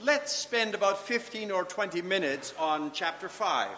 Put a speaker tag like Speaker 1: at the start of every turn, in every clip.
Speaker 1: let's spend about 15 or 20 minutes on chapter 5.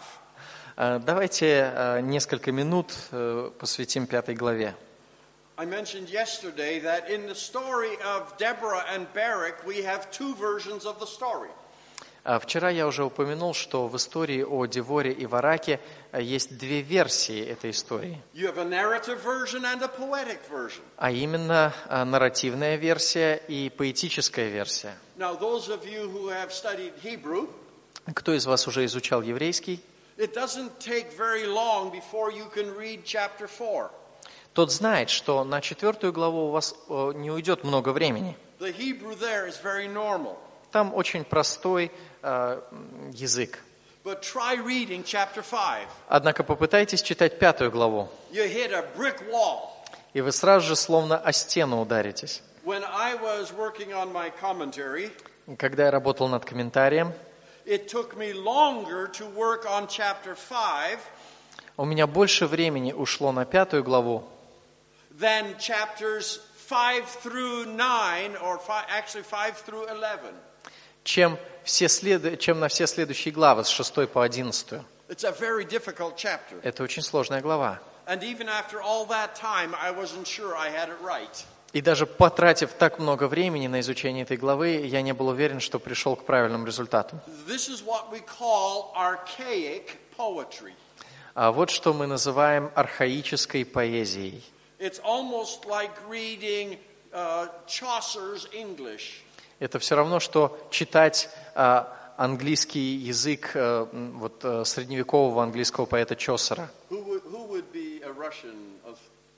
Speaker 2: Давайте несколько минут посвятим 5 главе.
Speaker 1: I mentioned yesterday that in the story of Deborah and Barak, we have two versions of the story.
Speaker 2: Вчера я уже упомянул, что в истории о Деворе и Вараке есть две версии этой истории.
Speaker 1: You have a narrative version and a poetic version.
Speaker 2: А именно нарративная версия и поэтическая версия.
Speaker 1: Now, those of you who have studied Hebrew,
Speaker 2: Кто из вас уже изучал еврейский?
Speaker 1: it doesn't take very long before you can read chapter 4.
Speaker 2: Тот знает, что на 4 главу у вас не уйдет много времени.
Speaker 1: The Hebrew there is very normal.
Speaker 2: Там очень простой язык.
Speaker 1: But try reading chapter 5.
Speaker 2: Однако попытайтесь читать 5 главу,
Speaker 1: You hit a brick wall.
Speaker 2: и вы сразу же словно о стену ударитесь.
Speaker 1: When I was working on my commentary,
Speaker 2: Когда я работал над комментарием,
Speaker 1: it took me longer to work on chapter 5
Speaker 2: у меня больше времени ушло на 5 главу,
Speaker 1: than chapters 5 through 9, or actually 5 through 11.
Speaker 2: чем на все следующие главы с 6 по 11.
Speaker 1: It's a very difficult chapter.
Speaker 2: Это очень сложная глава.
Speaker 1: And even after all that time, I wasn't sure I had it right.
Speaker 2: И даже потратив так много времени на изучение этой главы, я не был уверен, что пришел к правильному результату.
Speaker 1: This is what we call archaic poetry.
Speaker 2: А вот что мы называем архаической поэзией.
Speaker 1: It's almost like reading Chaucer's English.
Speaker 2: Это все равно, что читать английский язык средневекового английского поэта Чосера.
Speaker 1: Who would be a Russian of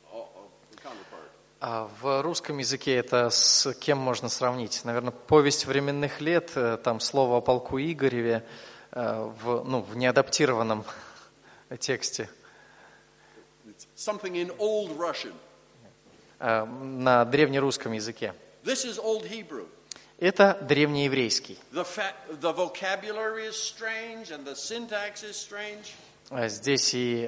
Speaker 1: counterpart?
Speaker 2: В русском языке это с кем можно сравнить? Наверное, «Повесть временных лет», там слово о полку Игореве в неадаптированном тексте.
Speaker 1: Something in Old Russian.
Speaker 2: На древнерусском языке.
Speaker 1: This is Old Hebrew.
Speaker 2: Это древнееврейский.
Speaker 1: The vocabulary is strange and the syntax is strange.
Speaker 2: Здесь и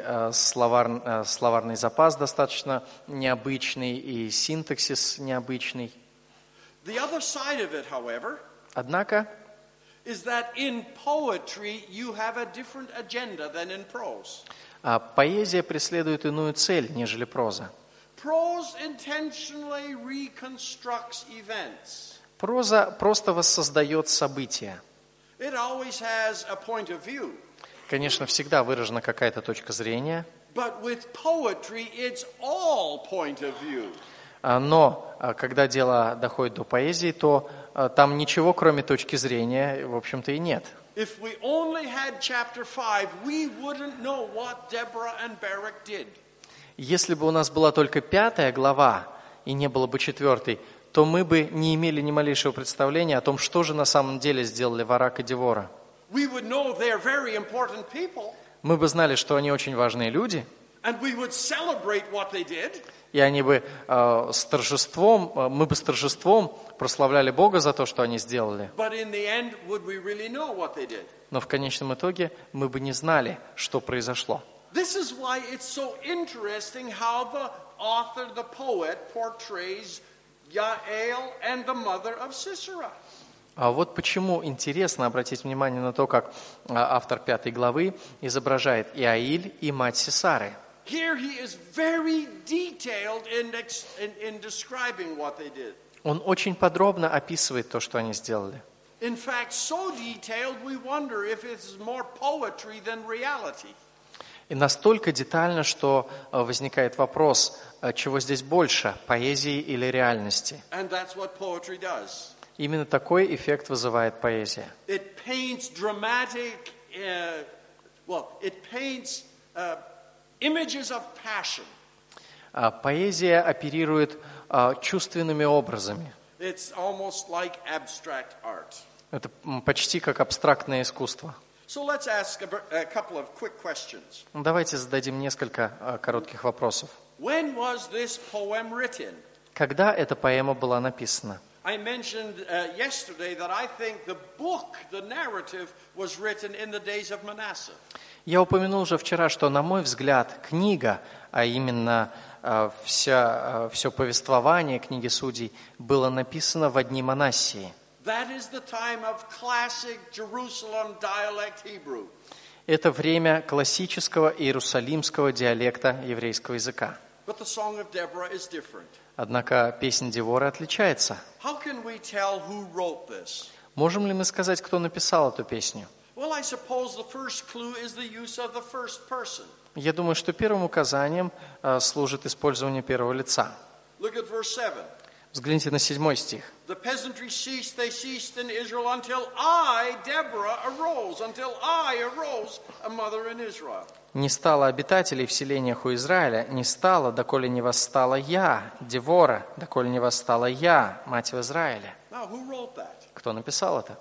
Speaker 2: словарный запас достаточно необычный, и синтаксис необычный.
Speaker 1: The other side of it, however,
Speaker 2: Однако
Speaker 1: is that in poetry you have a different agenda than in prose.
Speaker 2: поэзия преследует иную цель, нежели проза.
Speaker 1: Prose intentionally reconstructs events.
Speaker 2: Проза просто воссоздает события.
Speaker 1: It always has a point of view.
Speaker 2: Конечно, всегда выражена какая-то точка зрения,
Speaker 1: But with poetry, it's all point of view.
Speaker 2: но когда дело доходит до поэзии, то там ничего, кроме точки зрения, в общем-то, и нет.
Speaker 1: If we only had chapter 5, we wouldn't know what Deborah and Barak did.
Speaker 2: Если бы у нас была только 5 глава и не было бы 4, то мы бы не имели ни малейшего представления о том, что же на самом деле сделали Варак и Девора.
Speaker 1: We would know they're very important people,
Speaker 2: Мы бы знали, что они очень важные люди,
Speaker 1: and we would celebrate what they did.
Speaker 2: и они бы мы бы с торжеством прославляли Бога за то, что они сделали.
Speaker 1: But in the end, would we really know what they did?
Speaker 2: Но в конечном итоге мы бы не знали, что произошло.
Speaker 1: This is why it's so interesting how the author, the poet, portrays Yael and the mother of Sisera.
Speaker 2: А вот почему интересно обратить внимание на то, как автор 5 главы изображает Иаиль и мать Сисары.
Speaker 1: Here he is very detailed in describing what they did.
Speaker 2: Он очень подробно описывает то, что они сделали.
Speaker 1: In fact, so detailed we wonder if it's more poetry than reality.
Speaker 2: И настолько детально, что возникает вопрос, чего здесь больше, поэзии или реальности.
Speaker 1: And that's what poetry does.
Speaker 2: Именно такой эффект вызывает поэзия.
Speaker 1: It paints dramatic, images of passion.
Speaker 2: Поэзия оперирует чувственными образами.
Speaker 1: It's almost like abstract art.
Speaker 2: Это почти как абстрактное искусство.
Speaker 1: So let's ask a couple of quick questions.
Speaker 2: Давайте зададим несколько коротких вопросов.
Speaker 1: When was this poem written?
Speaker 2: Когда эта поэма была написана?
Speaker 1: I mentioned yesterday that I think the book, the narrative, was written in the days of Manasseh.
Speaker 2: Я упомянул уже вчера, что, на мой взгляд, книга, а именно все повествование книги Судей, было написано в дни Манассии.
Speaker 1: That is the time of classic Jerusalem dialect Hebrew.
Speaker 2: Это время классического иерусалимского диалекта еврейского языка.
Speaker 1: But the song of Deborah is different.
Speaker 2: Однако песнь Девора отличается.
Speaker 1: How can we tell who wrote this?
Speaker 2: Можем ли мы сказать, кто написал эту песню?
Speaker 1: Well, I suppose the first clue is the use of the first person.
Speaker 2: Я думаю, что первым указанием служит использование первого лица.
Speaker 1: Look at verse 7.
Speaker 2: Взгляните на 7 стих.
Speaker 1: The peasantry ceased, they ceased in Israel until I, Deborah, arose, a mother in Israel.
Speaker 2: «Не стало обитателей в селениях у Израиля, не стало, доколе не восстала я, Девора, доколе не восстала я, мать в Израиле».
Speaker 1: Now, who wrote that?
Speaker 2: Кто написал это?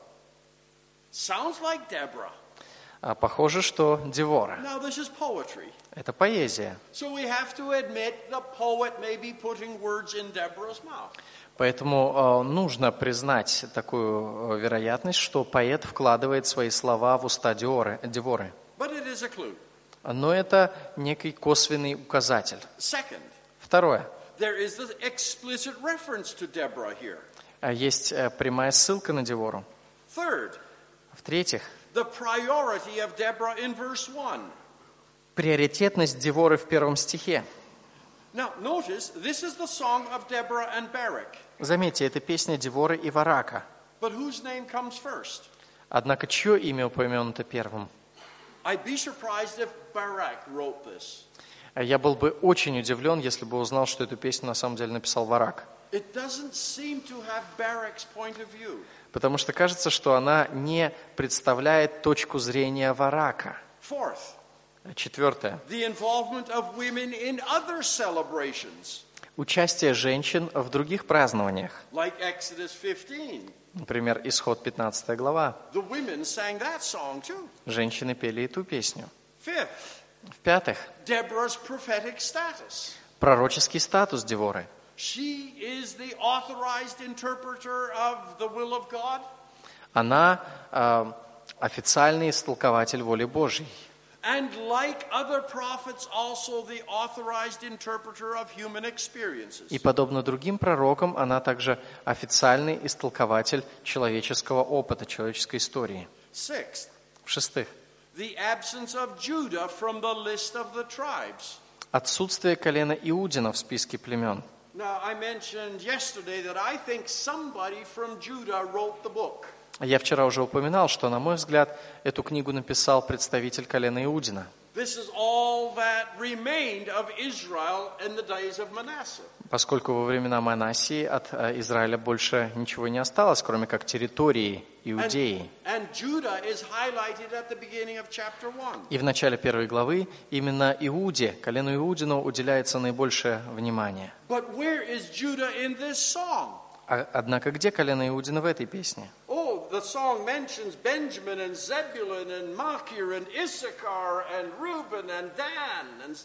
Speaker 1: Sounds like Deborah.
Speaker 2: Похоже, что Девора.
Speaker 1: Now, this is poetry.
Speaker 2: Это поэзия.
Speaker 1: So we have to admit the poet may be putting words in Deborah's mouth.
Speaker 2: Поэтому нужно признать такую вероятность, что поэт вкладывает свои слова в уста Деворы.
Speaker 1: But it is a clue.
Speaker 2: Но это некий косвенный указатель.
Speaker 1: Second,
Speaker 2: Второе.
Speaker 1: there is the explicit reference to Deborah here.
Speaker 2: Есть прямая ссылка на Девору.
Speaker 1: Third,
Speaker 2: В-третьих,
Speaker 1: the priority of Deborah in verse 1.
Speaker 2: приоритетность Деворы в 1 стихе.
Speaker 1: Now, notice, this is the song of Deborah and Barak.
Speaker 2: Заметьте, это песня Деворы и Варака.
Speaker 1: But whose name comes first?
Speaker 2: Однако, чье имя упомянуто первым?
Speaker 1: I'd be surprised if Barak wrote this.
Speaker 2: Я был бы очень удивлен, если бы узнал, что эту песню на самом деле написал Варак.
Speaker 1: It doesn't seem to have Barak's point of view.
Speaker 2: Потому что кажется, что она не представляет точку зрения Варака.
Speaker 1: Fourth,
Speaker 2: Четвертое.
Speaker 1: the involvement of women in other celebrations,
Speaker 2: Участие женщин в других празднованиях.
Speaker 1: like Exodus 15.
Speaker 2: Например, Исход 15 глава.
Speaker 1: The women sang that song too.
Speaker 2: Женщины пели и ту песню.
Speaker 1: Fifth,
Speaker 2: В-пятых,
Speaker 1: Deborah's prophetic status.
Speaker 2: пророческий статус Деворы.
Speaker 1: She is the authorized interpreter of the will of God.
Speaker 2: Она официальный истолкователь воли Божьей.
Speaker 1: And like other prophets, also the authorized interpreter of human experiences.
Speaker 2: И подобно другим пророкам, она также официальный истолкователь человеческого опыта, человеческой истории.
Speaker 1: Sixth,
Speaker 2: В-шестых,
Speaker 1: the absence of Judah from the list of the tribes.
Speaker 2: отсутствие колена Иудина в списке племен.
Speaker 1: Now, I mentioned yesterday that I think somebody from Judah wrote the book.
Speaker 2: Я вчера уже упоминал, что, на мой взгляд, эту книгу написал представитель колена Иудина.
Speaker 1: This is all that remained of Israel in the days of Manasseh.
Speaker 2: Поскольку во времена Манассии от Израиля больше ничего не осталось, кроме как территории Иудеи.
Speaker 1: And Judah is highlighted at the beginning of chapter 1.
Speaker 2: И в начале 1 главы именно Иуде, колену Иудину, уделяется наибольшее внимание.
Speaker 1: But where is Judah in this song?
Speaker 2: Однако где колено Иудина в этой песне?
Speaker 1: Oh, the song mentions Benjamin and Zebulun and Machir and Issachar and Reuben and Dan.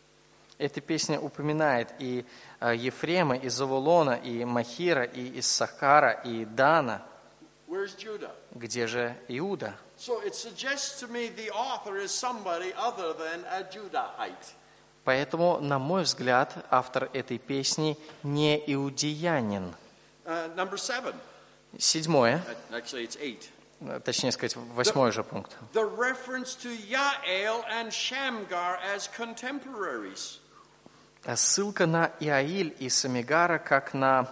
Speaker 2: Эта песня упоминает и Ефрема, и Завулона, и Махира, и Иссахара, и Дана.
Speaker 1: Where's Judah?
Speaker 2: Где же Иуда?
Speaker 1: So it suggests to me the author is somebody other than a Judahite.
Speaker 2: Поэтому, на мой взгляд, автор этой песни не иудеянин.
Speaker 1: Number 7.
Speaker 2: 7,
Speaker 1: Actually, it's 8.
Speaker 2: точнее сказать, 8 же пункт.
Speaker 1: The reference to Yael and Shamgar as contemporaries.
Speaker 2: Ссылка на Иаиль и Самигара как на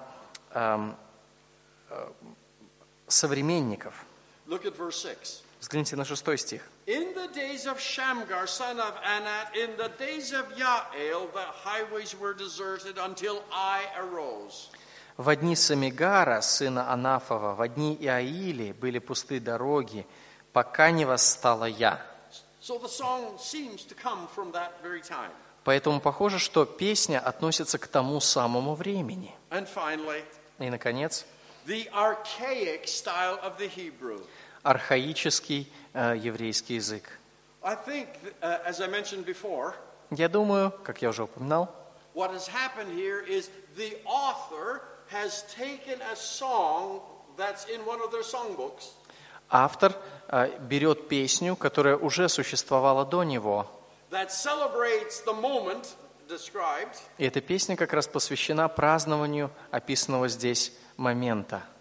Speaker 2: современников.
Speaker 1: Look at verse 6.
Speaker 2: Взгляните на 6 стих.
Speaker 1: In the days of Shamgar, son of Anat, in the days of Yael, the highways were deserted until I arose.
Speaker 2: В дни Самигара, сына Анафова, в дни Иаили были пусты дороги, пока не восстала я.
Speaker 1: So the song seems to come from that very time.
Speaker 2: Поэтому похоже, что песня относится к тому самому времени.
Speaker 1: And finally,
Speaker 2: И, наконец,
Speaker 1: the archaic style of the Hebrew.
Speaker 2: архаический еврейский язык.
Speaker 1: I think, as I mentioned before,
Speaker 2: Я думаю, как я уже упоминал,
Speaker 1: what has happened here is the author has taken a song that's in one of their songbooks.
Speaker 2: автор берет песню, которая уже существовала до него.
Speaker 1: That celebrates the moment described.
Speaker 2: И эта песня как раз посвящена празднованию описанного здесь момента.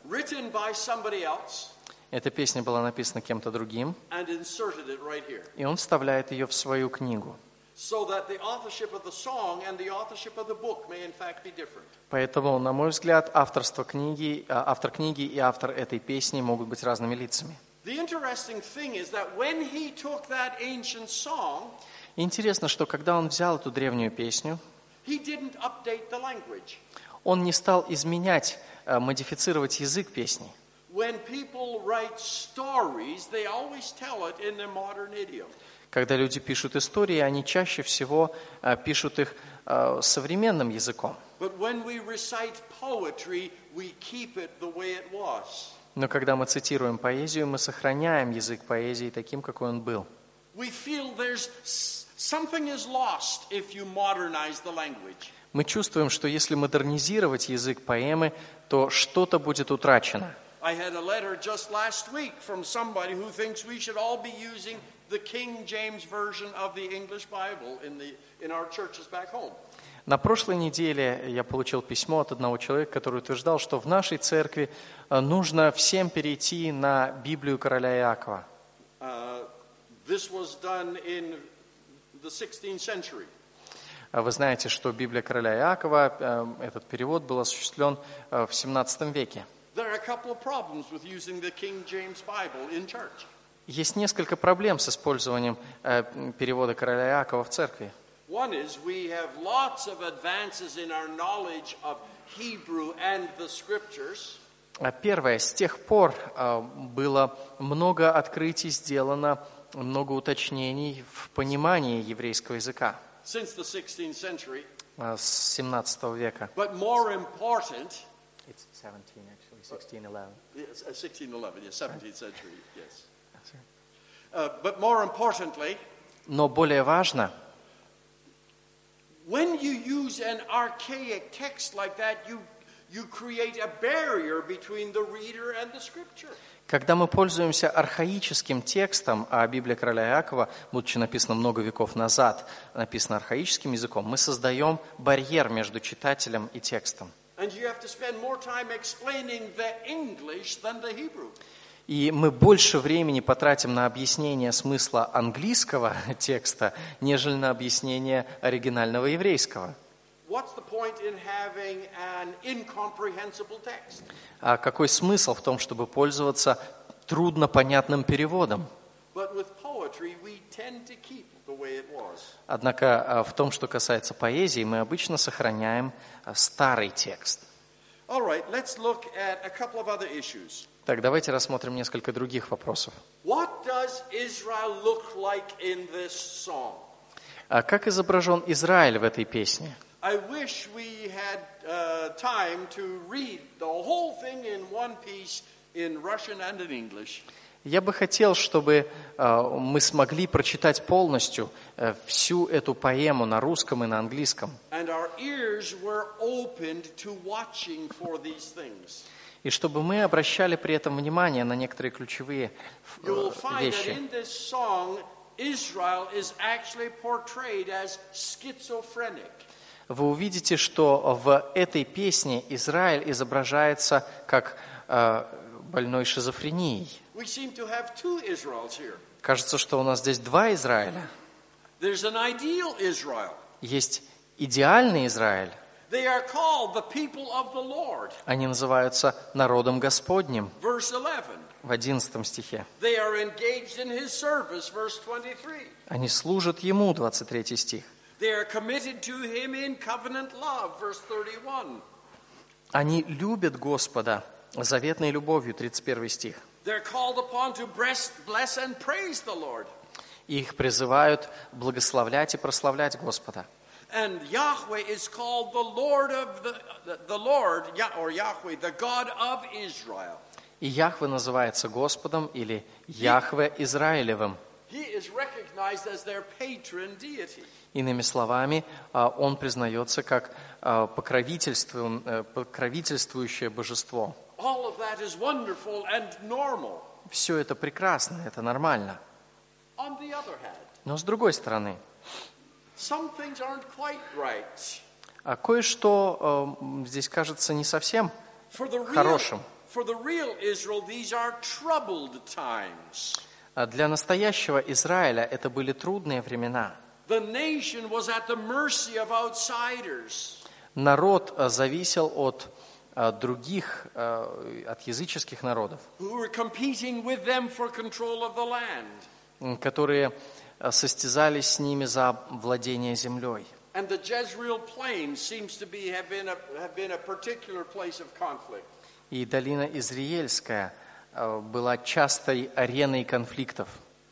Speaker 1: written by somebody else,
Speaker 2: Эта песня была написана кем-то другим,
Speaker 1: and inserted it right here.
Speaker 2: и он вставляет ее в свою книгу.
Speaker 1: So that the authorship of the song and the authorship of the book may in fact be different.
Speaker 2: Поэтому, на мой взгляд, автор книги и автор этой песни могут быть разными лицами.
Speaker 1: The interesting thing is that when he took that ancient song,
Speaker 2: Интересно, что когда он взял эту древнюю песню,
Speaker 1: he didn't update the language.
Speaker 2: он не стал изменять, модифицировать язык песни.
Speaker 1: When people write stories, they always tell it in a modern idiom.
Speaker 2: Когда люди пишут истории, они чаще всего пишут их современным языком.
Speaker 1: But when we recite poetry, we keep it the way it was.
Speaker 2: Но когда мы цитируем поэзию, мы сохраняем язык поэзии таким, какой он был.
Speaker 1: We feel there's something is lost if you modernize the language.
Speaker 2: Мы чувствуем, что если модернизировать язык поэмы, то что-то будет утрачено.
Speaker 1: I had a letter just last week from somebody who thinks we should all be using the King James version of the English Bible in our churches back home.
Speaker 2: На прошлой неделе я получил письмо от одного человека, который утверждал, что в нашей церкви нужно всем перейти на Библию короля Иакова.
Speaker 1: This was done in the 16th century.
Speaker 2: Вы знаете, что Библия короля Иакова, этот перевод был осуществлен в 17 веке.
Speaker 1: There are a couple of problems with using the King James Bible in church.
Speaker 2: Есть несколько проблем с использованием перевода короля Иакова в церкви.
Speaker 1: One is we have lots of advances in our knowledge of Hebrew and the scriptures.
Speaker 2: Первое, с тех пор было много открытий сделано, много уточнений в понимании еврейского языка
Speaker 1: Since the 16th century.
Speaker 2: с 17 века.
Speaker 1: But more important,
Speaker 2: It's 17 actually, 1611.
Speaker 1: 1611, yes, 17th century, yes. But more importantly,
Speaker 2: Но более важно,
Speaker 1: when you use an archaic text like that, you create a barrier between the reader and the scripture.
Speaker 2: когда мы пользуемся архаическим текстом, а Библия короля Иакова, будучи написана много веков назад, написана архаическим языком, мы создаем барьер между читателем и текстом.
Speaker 1: And you have to spend more time explaining the English than the Hebrew.
Speaker 2: И мы больше времени потратим на объяснение смысла английского текста, нежели на объяснение оригинального еврейского.
Speaker 1: What's the point in having an incomprehensible text?
Speaker 2: А какой смысл в том, чтобы пользоваться труднопонятным переводом?
Speaker 1: But with poetry, we tend to keep the way it was.
Speaker 2: Однако в том, что касается поэзии, мы обычно сохраняем старый текст.
Speaker 1: All right, let's look at a couple of other issues.
Speaker 2: Так, давайте рассмотрим несколько других вопросов.
Speaker 1: What does Israel look like in this song?
Speaker 2: А как изображен Израиль в этой песне?
Speaker 1: I wish we had time to read the whole thing in one piece in Russian and in English.
Speaker 2: Я бы хотел, чтобы мы смогли прочитать полностью всю эту поэму на русском и на английском.
Speaker 1: And our ears were opened to watching for these things.
Speaker 2: И чтобы мы обращали при этом внимание на некоторые ключевые
Speaker 1: You will find that
Speaker 2: вещи.
Speaker 1: in this song, Israel is actually portrayed as schizophrenic.
Speaker 2: Вы увидите, что в этой песне Израиль изображается как больной шизофренией.
Speaker 1: We seem to have two Israels here.
Speaker 2: Кажется, что у нас здесь два Израиля.
Speaker 1: There's an ideal Israel.
Speaker 2: Есть идеальный Израиль.
Speaker 1: They are called the people of the Lord.
Speaker 2: Они называются народом Господним
Speaker 1: Verse 11.
Speaker 2: в 11 стихе.
Speaker 1: They are engaged in his service. Verse 23.
Speaker 2: Они служат Ему, 23 стих.
Speaker 1: They are committed to him in covenant love. Verse 31.
Speaker 2: Они любят Господа заветной любовью, 31 стих.
Speaker 1: They're called upon to bless and praise the Lord.
Speaker 2: Их призывают благословлять и прославлять Господа.
Speaker 1: And Yahweh is called the Lord of the Lord, or Yahweh, the God of Israel.
Speaker 2: И Яхве называется Господом или Яхве Израилевым.
Speaker 1: He is recognized as their patron deity.
Speaker 2: Иными словами, Он признается как покровительствующее божество.
Speaker 1: All of that is wonderful and normal.
Speaker 2: Все это прекрасно, это нормально.
Speaker 1: On the other hand,
Speaker 2: Но с другой стороны,
Speaker 1: some things aren't quite right.
Speaker 2: кое-что здесь кажется не совсем хорошим.
Speaker 1: for the real Israel, these are troubled times.
Speaker 2: Для настоящего Израиля это были трудные времена.
Speaker 1: The nation was at the mercy of outsiders.
Speaker 2: Народ зависел от других, от языческих народов,
Speaker 1: Who were competing with them for control of the land.
Speaker 2: которые состязались с ними за владение землей.
Speaker 1: And the Jezreel Plain seems to have been a particular place of conflict.
Speaker 2: И долина Израильская была частой ареной конфликтов.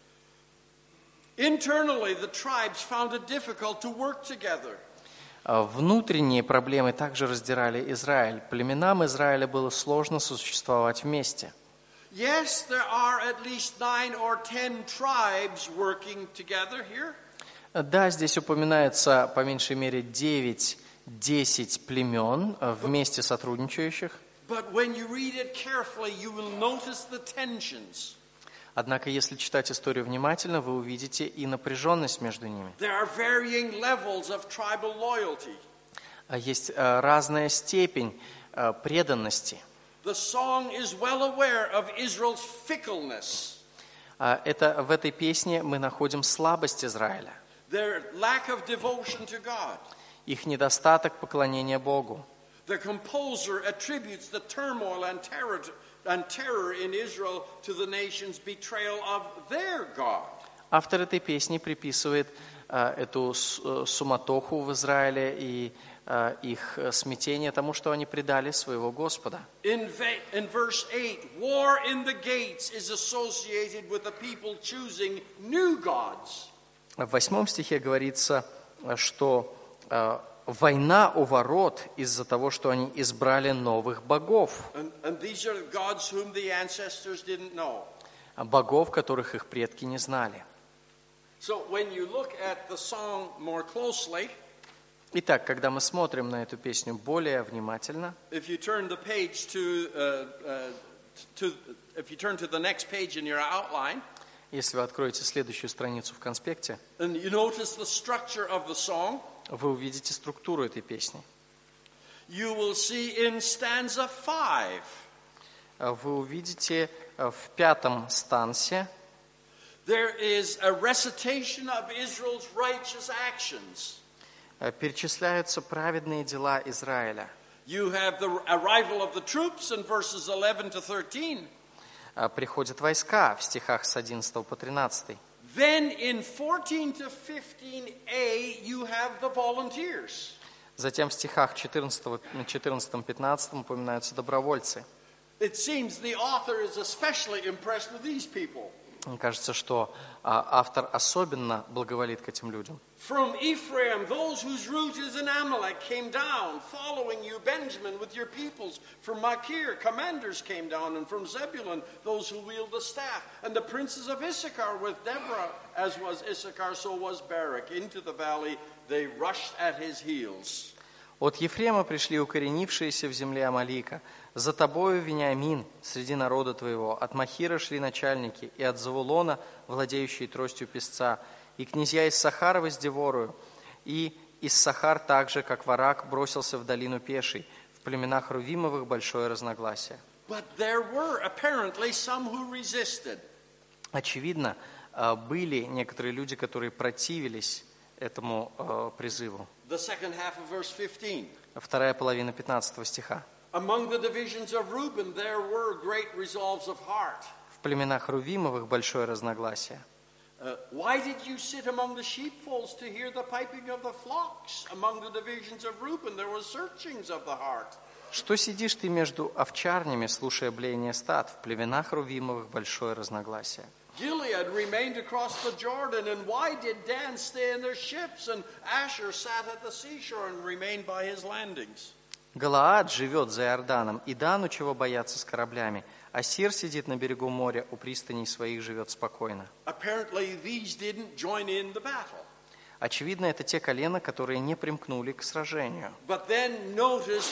Speaker 1: Internally, the tribes found it difficult to work together.
Speaker 2: Внутренние проблемы также раздирали Израиль. Племенам Израиля было сложно сосуществовать вместе.
Speaker 1: Yes, there are at least 9 or 10 tribes working together here.
Speaker 2: Да, здесь упоминается по меньшей мере 9-10 племен вместе сотрудничающих.
Speaker 1: But when you read it carefully, you will notice the tensions.
Speaker 2: Однако, если читать историю внимательно, вы увидите и напряженность между ними.
Speaker 1: There are varying levels of tribal loyalty.
Speaker 2: Есть разная степень преданности.
Speaker 1: The song is well aware of Israel's fickleness.
Speaker 2: В этой песне мы находим слабость Израиля,
Speaker 1: Their lack of devotion to God.
Speaker 2: их недостаток поклонения Богу.
Speaker 1: The composer attributes the turmoil and terror in Israel to the nation's betrayal of their God.
Speaker 2: Автор этой песни приписывает эту суматоху в Израиле и их смятение тому, что они предали своего Господа.
Speaker 1: In verse 8, war in the gates is associated with the people choosing new gods.
Speaker 2: В 8 стихе говорится, что война у ворот из-за того, что они избрали новых богов.
Speaker 1: And these are gods whom the ancestors didn't know.
Speaker 2: Богов, которых их предки не знали.
Speaker 1: So when you look at the song more closely,
Speaker 2: Итак, когда мы смотрим на эту песню более внимательно,
Speaker 1: if you turn the page if you turn to the next page in your outline,
Speaker 2: если вы откроете следующую страницу в конспекте,
Speaker 1: and you notice the structure of the song,
Speaker 2: вы увидите структуру этой песни.
Speaker 1: you will see in stanza 5.
Speaker 2: Вы увидите в 5 стансе
Speaker 1: There is a recitation of Israel's righteous actions.
Speaker 2: перечисляются праведные дела Израиля.
Speaker 1: You have the arrival of the troops in verses 11 to 13.
Speaker 2: Приходят войска в стихах с 11 по 13.
Speaker 1: Then in 14 to 15a you have the volunteers.
Speaker 2: Затем в стихах 14-15 упоминаются добровольцы.
Speaker 1: It seems the author is especially impressed with these people.
Speaker 2: Мне кажется, что автор особенно благоволит к этим людям.
Speaker 1: From Ephraim, those whose root is in Amalek came down, following you, Benjamin, with your peoples. From Machir, commanders came down, and from Zebulun, those who wield the staff. And the princes of Issachar with Deborah, as was Issachar, so was Barak. Into the valley they rushed at his heels.
Speaker 2: От Ефрема пришли укоренившиеся в земле Амалика. За тобою, Вениамин, среди народа твоего. От Махира шли начальники, и от Завулона, владеющие тростью песца, и князья из Сахарова с Деворою. И из Сахар также, как Варак, бросился в долину пешей. В племенах Рувимовых большое разногласие.
Speaker 1: But there were apparently some who resisted.
Speaker 2: Очевидно, были некоторые люди, которые противились этому призыву.
Speaker 1: The second half of verse 15.
Speaker 2: Вторая половина 15 стиха.
Speaker 1: Among the divisions of Reuben there were great resolves of heart.
Speaker 2: В племенах Рувимовых большое разногласие.
Speaker 1: Why did you sit among the sheepfolds to hear the piping of the flocks? Among the divisions of Reuben there were searchings of the heart.
Speaker 2: Что сидишь ты между овчарнями, слушая блеяние стад? В племенах Рувимовых большое разногласие.
Speaker 1: Gilead remained across the Jordan, and why did Dan stay in their ships, and Asher sat at the seashore and remained by his landings?
Speaker 2: Галаад живет за Иорданом, и Дану чего бояться с кораблями, а Сир сидит на берегу моря, у пристаней своих живет спокойно.
Speaker 1: Apparently these didn't join in the battle.
Speaker 2: Очевидно, это те колена, которые не примкнули к сражению.
Speaker 1: But then notice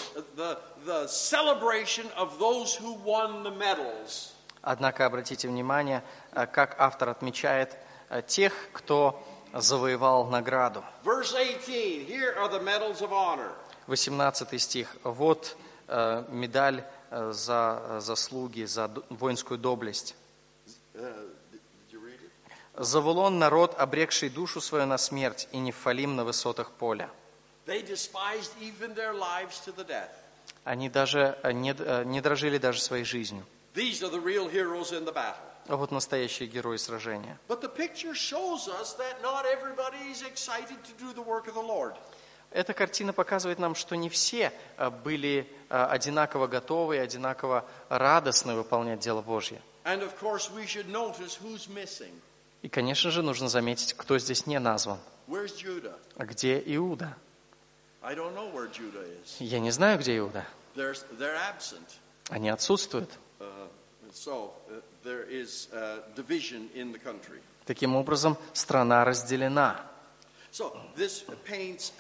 Speaker 1: the celebration of those who won the medals.
Speaker 2: Однако обратите внимание, как автор отмечает тех, кто завоевал награду.
Speaker 1: Verse 18, here are the medals of honor.
Speaker 2: 18 стих. Вот медаль за заслуги, за воинскую доблесть.
Speaker 1: Did you read it?
Speaker 2: Завулон — народ, обрекший душу свою на смерть, и Нефалим на высотах поля.
Speaker 1: They despised even their lives to the death.
Speaker 2: Они даже не дрожили даже своей жизнью.
Speaker 1: These are the real heroes in the battle.
Speaker 2: А вот настоящие герои сражения.
Speaker 1: But the picture shows us that not everybody is excited to do the work of the Lord.
Speaker 2: Эта картина показывает нам, что не все были одинаково готовы и одинаково радостны выполнять дело Божье.
Speaker 1: And of course we should notice who's missing.
Speaker 2: И, конечно же, нужно заметить, кто здесь не назван.
Speaker 1: Where's Judah?
Speaker 2: А где Иуда?
Speaker 1: I don't know where Judah is.
Speaker 2: Я не знаю, где Иуда.
Speaker 1: They're absent.
Speaker 2: Они отсутствуют.
Speaker 1: There is division in the country.
Speaker 2: Таким образом, страна разделена.
Speaker 1: So this paints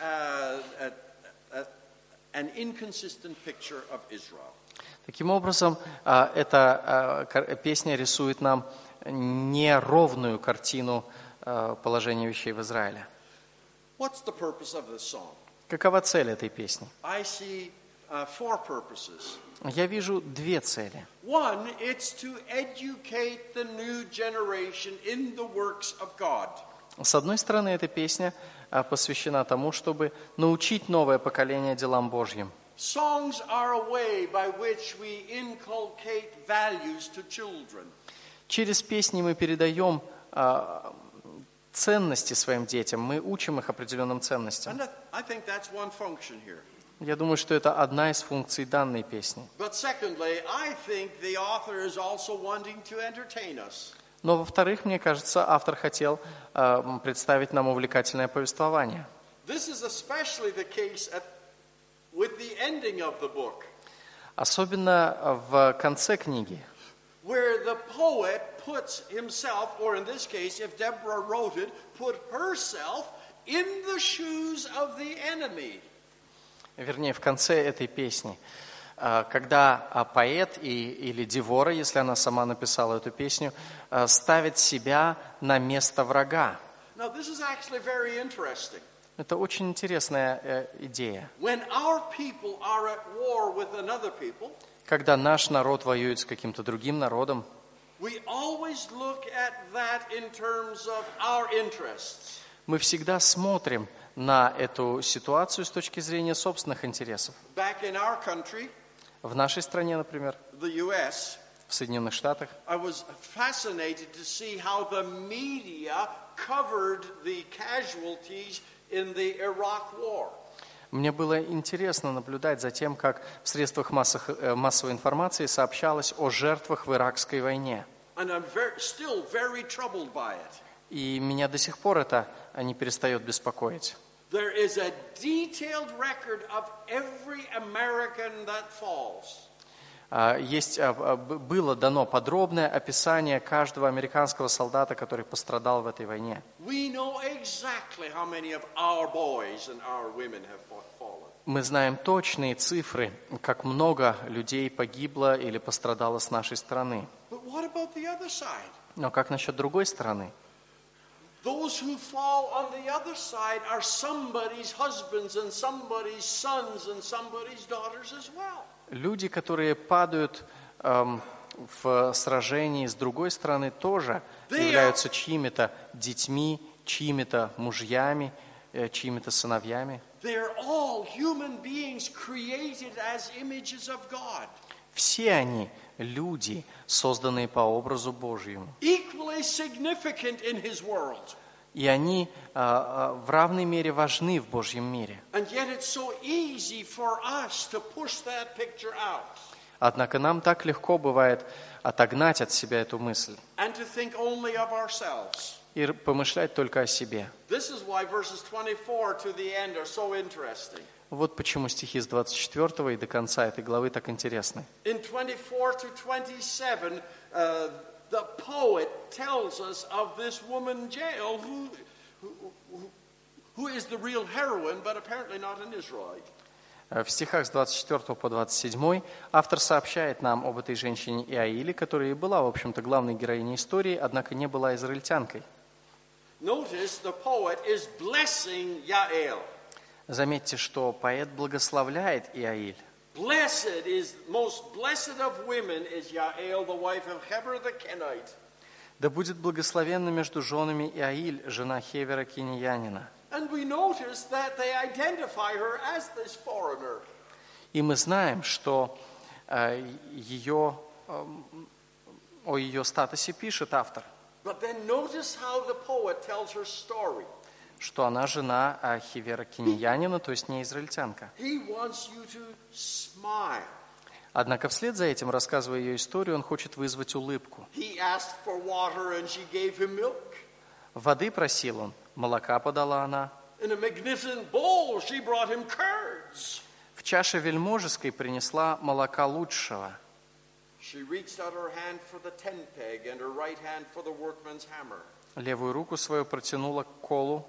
Speaker 1: an inconsistent picture of Israel.
Speaker 2: Таким образом, эта песня рисует нам неровную картину положения вещей в Израиле.
Speaker 1: What's the purpose of this song?
Speaker 2: Какова цель этой песни?
Speaker 1: I see four purposes.
Speaker 2: Я вижу две цели.
Speaker 1: One, it's to educate the new generation in the works of God.
Speaker 2: С одной стороны, эта песня посвящена тому, чтобы научить новое поколение делам Божьим.
Speaker 1: Songs are a way by which we inculcate values to children.
Speaker 2: Через песни мы передаем ценности своим детям, мы учим их определенным ценностям.
Speaker 1: And I think that's one function here.
Speaker 2: Я думаю, что это одна из функций данной песни.
Speaker 1: But secondly, I think the author is also wanting to entertain us.
Speaker 2: Но, во-вторых, мне кажется, автор хотел представить нам увлекательное повествование.
Speaker 1: This is especially the case with the ending of the book,
Speaker 2: Особенно в конце книги,
Speaker 1: where the poet puts himself, or in this case, if Deborah wrote it, put herself in the shoes of the enemy.
Speaker 2: вернее, в конце этой песни, когда поэт или Девора, если она сама написала эту песню, ставит себя на место врага.
Speaker 1: Now, this is actually very interesting.
Speaker 2: Это очень интересная идея.
Speaker 1: When our people are at war with another people,
Speaker 2: Когда наш народ воюет с каким-то другим народом,
Speaker 1: we always look at that in terms of our interests.
Speaker 2: мы всегда смотрим на эту ситуацию с точки зрения собственных интересов.
Speaker 1: Back in our country,
Speaker 2: В нашей стране, например,
Speaker 1: the U.S.,
Speaker 2: в Соединенных Штатах,
Speaker 1: I was fascinated to see how the media covered the casualties in the Iraq War.
Speaker 2: мне было интересно наблюдать за тем, как в средствах массовой информации сообщалось о жертвах в Иракской войне.
Speaker 1: And I'm still very troubled by it.
Speaker 2: И меня до сих пор это не перестает беспокоить.
Speaker 1: There is a detailed record of every American that falls.
Speaker 2: Было дано подробное описание каждого американского солдата, который пострадал в этой войне.
Speaker 1: We know exactly how many of our boys and our women have fallen.
Speaker 2: Мы знаем точные цифры, как много людей погибло или пострадало с нашей стороны.
Speaker 1: But what about the other side?
Speaker 2: Но как насчет другой стороны?
Speaker 1: Those who fall on the other side are somebody's husbands and somebody's sons and somebody's daughters as well.
Speaker 2: Люди, которые падают в сражении с другой стороны, тоже являются чьими-то детьми, чьими-то мужьями, чьими-то сыновьями.
Speaker 1: They're all human beings created as images of God.
Speaker 2: Все они люди, созданные по образу Божьему.
Speaker 1: Equally significant in His world.
Speaker 2: И они в равной мере важны в Божьем мире.
Speaker 1: And yet it's so easy for us to push that picture out.
Speaker 2: Однако нам так легко бывает отогнать от себя эту мысль
Speaker 1: And to think only of ourselves.
Speaker 2: и помышлять только о себе.
Speaker 1: This is why verses 24 to the end are so interesting.
Speaker 2: Вот почему стихи с 24 и до конца этой главы так интересны.
Speaker 1: In 24 to 27, the poet tells us of this woman Jael who is the real heroine, but apparently not an Israelite.
Speaker 2: В стихах с 24 по 27 автор сообщает нам об этой женщине Иаиле, которая и была, в общем-то, главной героиней истории, однако не была израильтянкой.
Speaker 1: Notice the poet is blessing Yael.
Speaker 2: Заметьте, что поэт благословляет Иаиль.
Speaker 1: Blessed is, most blessed of women is Yael, the wife of Heber the Kenite.
Speaker 2: Да будет благословенна между женами Иаиль, жена Хевера Киньянина.
Speaker 1: And we notice that they identify her as this foreigner.
Speaker 2: И мы знаем, что о ее статусе пишет автор,
Speaker 1: But then notice how the poet tells her story.
Speaker 2: что она жена Хевера Киньянина, то есть не израильтянка.
Speaker 1: He wants you to smile.
Speaker 2: Однако вслед за этим, рассказывая ее историю, он хочет вызвать улыбку.
Speaker 1: He asked for water and she gave him milk.
Speaker 2: Воды просил он, молока подала она.
Speaker 1: In a magnificent bowl she brought him curds.
Speaker 2: В чаше вельможеской принесла молока лучшего.
Speaker 1: She reached out her hand for the tent peg and her right hand for the workman's hammer.
Speaker 2: Левую руку свою протянула к колу.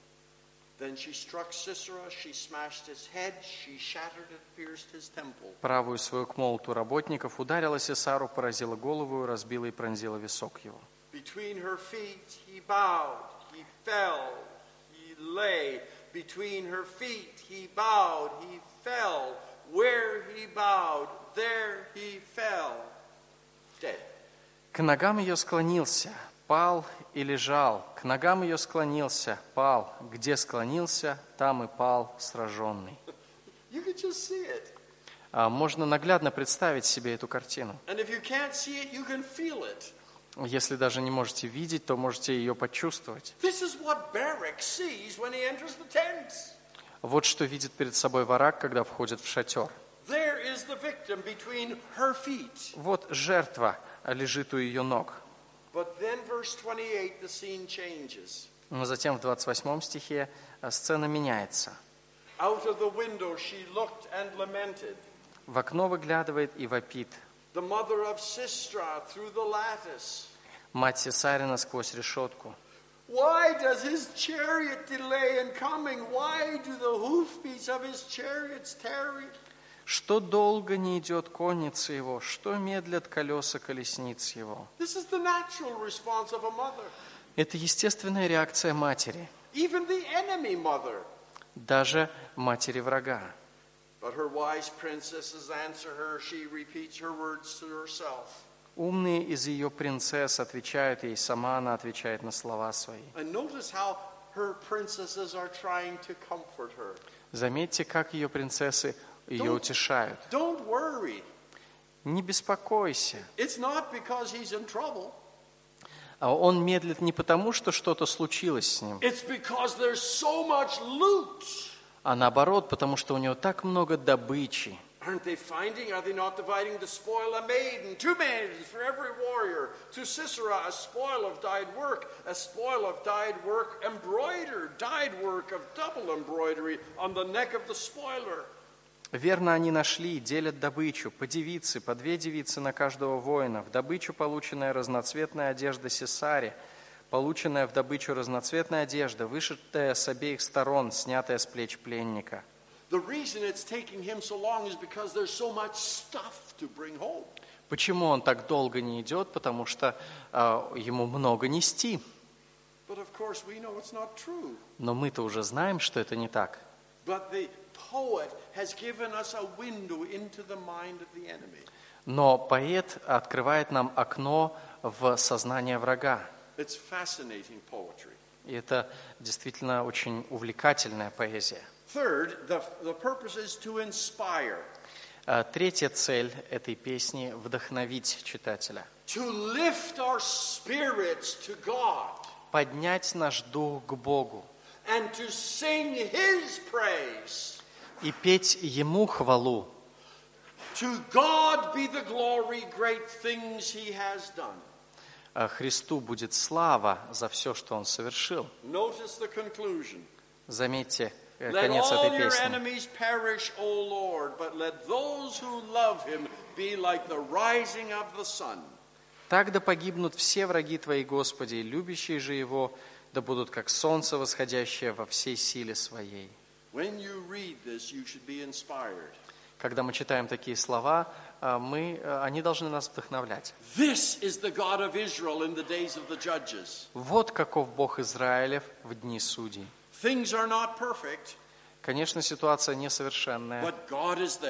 Speaker 1: Then she struck Sisera, she smashed his head, she shattered and pierced his temple.
Speaker 2: Правую свою к молоту работников, ударила Сисару, поразила голову, разбила и пронзила висок его.
Speaker 1: Between her feet he bowed, he fell, he lay. Between her feet he bowed, he fell. Where he bowed, there he fell. Dead.
Speaker 2: К ногам ее склонился, пал и лежал. К ногам ее склонился, пал. Где склонился, там и пал сраженный.
Speaker 1: You could just see it.
Speaker 2: Можно наглядно представить себе эту картину.
Speaker 1: And if you can't see it, you can feel it.
Speaker 2: Если даже не можете видеть, то можете ее почувствовать.
Speaker 1: This is what Barak sees when he enters the tent.
Speaker 2: Вот что видит перед собой враг, когда входит в шатер.
Speaker 1: There is the victim between her feet.
Speaker 2: Вот жертва лежит у ее ног.
Speaker 1: But then verse 28, the scene changes.
Speaker 2: Но затем в 28 стихе сцена меняется.
Speaker 1: Out of the window she looked and lamented.
Speaker 2: В окно выглядывает и вопит.
Speaker 1: The mother of Sisera through the lattice.
Speaker 2: Мать Сисарина сквозь решетку.
Speaker 1: Why does his chariot delay in coming? Why do the hoofbeats of his chariots tarry?
Speaker 2: Что долго не идет конница его, что медлят колеса колесниц его.
Speaker 1: This is the natural response of a mother.
Speaker 2: Это естественная реакция матери,
Speaker 1: Even the enemy mother.
Speaker 2: даже матери врага.
Speaker 1: But her wise princesses answer her. She repeats her words to herself.
Speaker 2: Умные из ее принцесс отвечают ей, сама она отвечает на слова свои.
Speaker 1: And notice how her princesses are trying to comfort her.
Speaker 2: Заметьте, как ее принцессы ее утешают.
Speaker 1: Don't worry.
Speaker 2: Не беспокойся.
Speaker 1: It's not because he's in trouble.
Speaker 2: А он медлит не потому, что что-то случилось с ним,
Speaker 1: It's because there's so much loot.
Speaker 2: а наоборот, потому что у него так много добычи.
Speaker 1: Aren't they finding? Are they not dividing the spoil? A maiden, 2 maidens for every warrior. To Sisera, a spoil of dyed work, a spoil of dyed work, embroidered, dyed work of double embroidery on the neck of the spoiler.
Speaker 2: Верно, они нашли, делят добычу, по девице, по 2 девицы на каждого воина. В добычу полученная разноцветная одежда Сисаре, полученная в добычу разноцветная одежда, вышитая с обеих сторон, снятая с плеч пленника.
Speaker 1: The reason it's taking him so long is because there's so much stuff to bring home.
Speaker 2: Почему он так долго не идет? Потому что ему много нести.
Speaker 1: But of course we know it's not true.
Speaker 2: Но мы-то уже знаем, что это не так.
Speaker 1: But the poet has given us a window into the mind of the enemy.
Speaker 2: Но поэт открывает нам окно в сознание врага.
Speaker 1: It's fascinating poetry.
Speaker 2: И это действительно очень увлекательная поэзия.
Speaker 1: Third, the purpose is to inspire.
Speaker 2: Третья цель этой песни – вдохновить читателя.
Speaker 1: To lift our spirits to God.
Speaker 2: Поднять наш дух к Богу.
Speaker 1: And to sing His praise.
Speaker 2: И петь Ему хвалу.
Speaker 1: To God be the glory, great things He has done.
Speaker 2: Христу будет слава за все, что Он совершил.
Speaker 1: Notice the conclusion.
Speaker 2: Заметьте
Speaker 1: Let
Speaker 2: конец
Speaker 1: all
Speaker 2: этой
Speaker 1: your
Speaker 2: песни.
Speaker 1: enemies perish, O Lord, but let those who love Him be like the rising of the sun.
Speaker 2: Так да погибнут все враги Твои, Господи, и любящие же Его, да будут как солнце, восходящее во всей силе Своей.
Speaker 1: When you read this, you should be inspired.
Speaker 2: Когда мы читаем такие слова, они должны нас вдохновлять.
Speaker 1: This is the God of Israel in the days of the judges.
Speaker 2: Вот каков Бог Израилев в дни судей.
Speaker 1: Things are not perfect,
Speaker 2: Конечно, ситуация несовершенная,
Speaker 1: but God is there.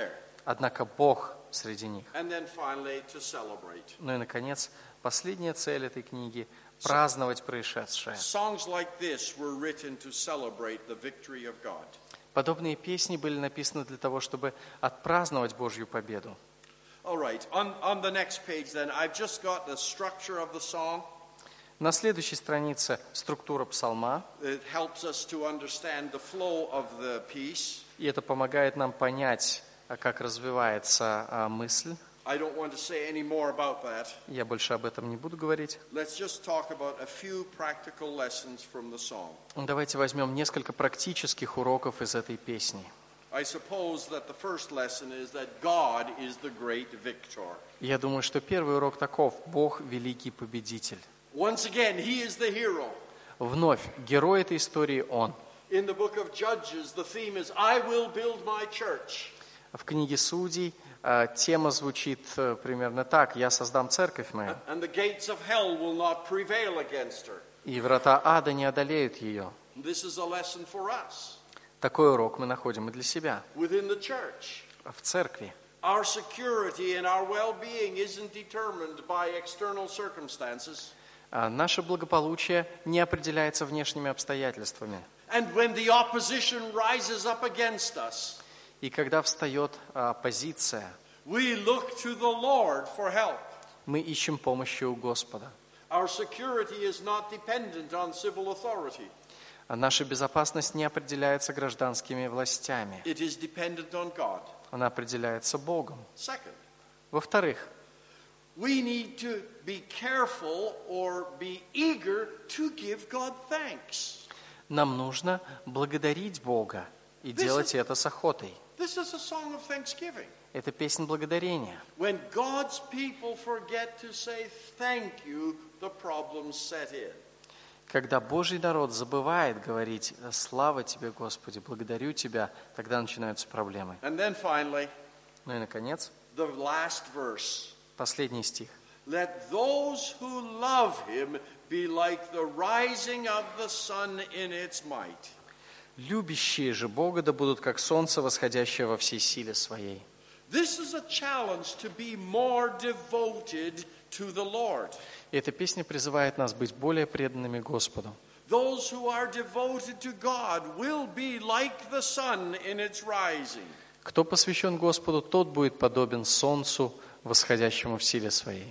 Speaker 2: однако Бог среди них.
Speaker 1: And then finally, to celebrate.
Speaker 2: Ну и, наконец, последняя цель этой книги – праздновать происшедшее.
Speaker 1: Songs like this were written to celebrate the victory of God.
Speaker 2: Подобные песни были написаны для того, чтобы отпраздновать Божью победу.
Speaker 1: All right, on the next page then, I've just got the structure of the song.
Speaker 2: На следующей странице структура псалма,
Speaker 1: It helps us to understand the flow of the piece.
Speaker 2: и это помогает нам понять, как развивается мысль.
Speaker 1: I don't want to say any more about that.
Speaker 2: Я больше об этом не буду говорить.
Speaker 1: Let's just talk about a few practical lessons from the song.
Speaker 2: Давайте возьмем несколько практических уроков из этой песни.
Speaker 1: I suppose that the first lesson is that God is the great victor.
Speaker 2: Я думаю, что первый урок таков: Бог – великий победитель.
Speaker 1: Once again, He is the hero.
Speaker 2: Вновь, герой этой истории Он.
Speaker 1: In the book of Judges, the theme is, I will build my church.
Speaker 2: В книге Судей тема звучит примерно так: «Я создам церковь мою,
Speaker 1: And the gates of hell will not prevail against her.
Speaker 2: и врата ада не одолеют ее».
Speaker 1: This is a lesson for us
Speaker 2: Такой урок мы находим и для себя
Speaker 1: within the church.
Speaker 2: в церкви.
Speaker 1: Our security and our well-being isn't determined by external circumstances.
Speaker 2: Наше благополучие не определяется внешними обстоятельствами.
Speaker 1: And when the opposition rises up against us,
Speaker 2: И когда встает оппозиция,
Speaker 1: we look to the Lord for help.
Speaker 2: мы ищем помощи у Господа.
Speaker 1: Our security is not dependent on civil authority.
Speaker 2: Наша безопасность не определяется гражданскими властями.
Speaker 1: It is dependent on God.
Speaker 2: Она определяется Богом.
Speaker 1: Second,
Speaker 2: Во-вторых,
Speaker 1: we need to be careful or be eager to give God thanks.
Speaker 2: нам нужно благодарить Бога и делать это с охотой.
Speaker 1: This is a song of thanksgiving.
Speaker 2: Это песнь благодарения.
Speaker 1: When God's people forget to say thank you, the problems set in.
Speaker 2: Когда Божий народ забывает говорить «Слава Тебе, Господи, благодарю Тебя», тогда начинаются проблемы.
Speaker 1: And then finally,
Speaker 2: Ну и, наконец,
Speaker 1: the last verse.
Speaker 2: последний стих.
Speaker 1: Let those who love him be like the rising of the sun in its might.
Speaker 2: «Любящие же Бога да будут, как солнце, восходящее во всей силе своей».
Speaker 1: This is a challenge to be more devoted to the Lord.
Speaker 2: И эта песня призывает нас быть более преданными Господу.
Speaker 1: Those who are devoted to God will be like the sun in its rising.
Speaker 2: Кто посвящен Господу, тот будет подобен солнцу, восходящему в силе своей.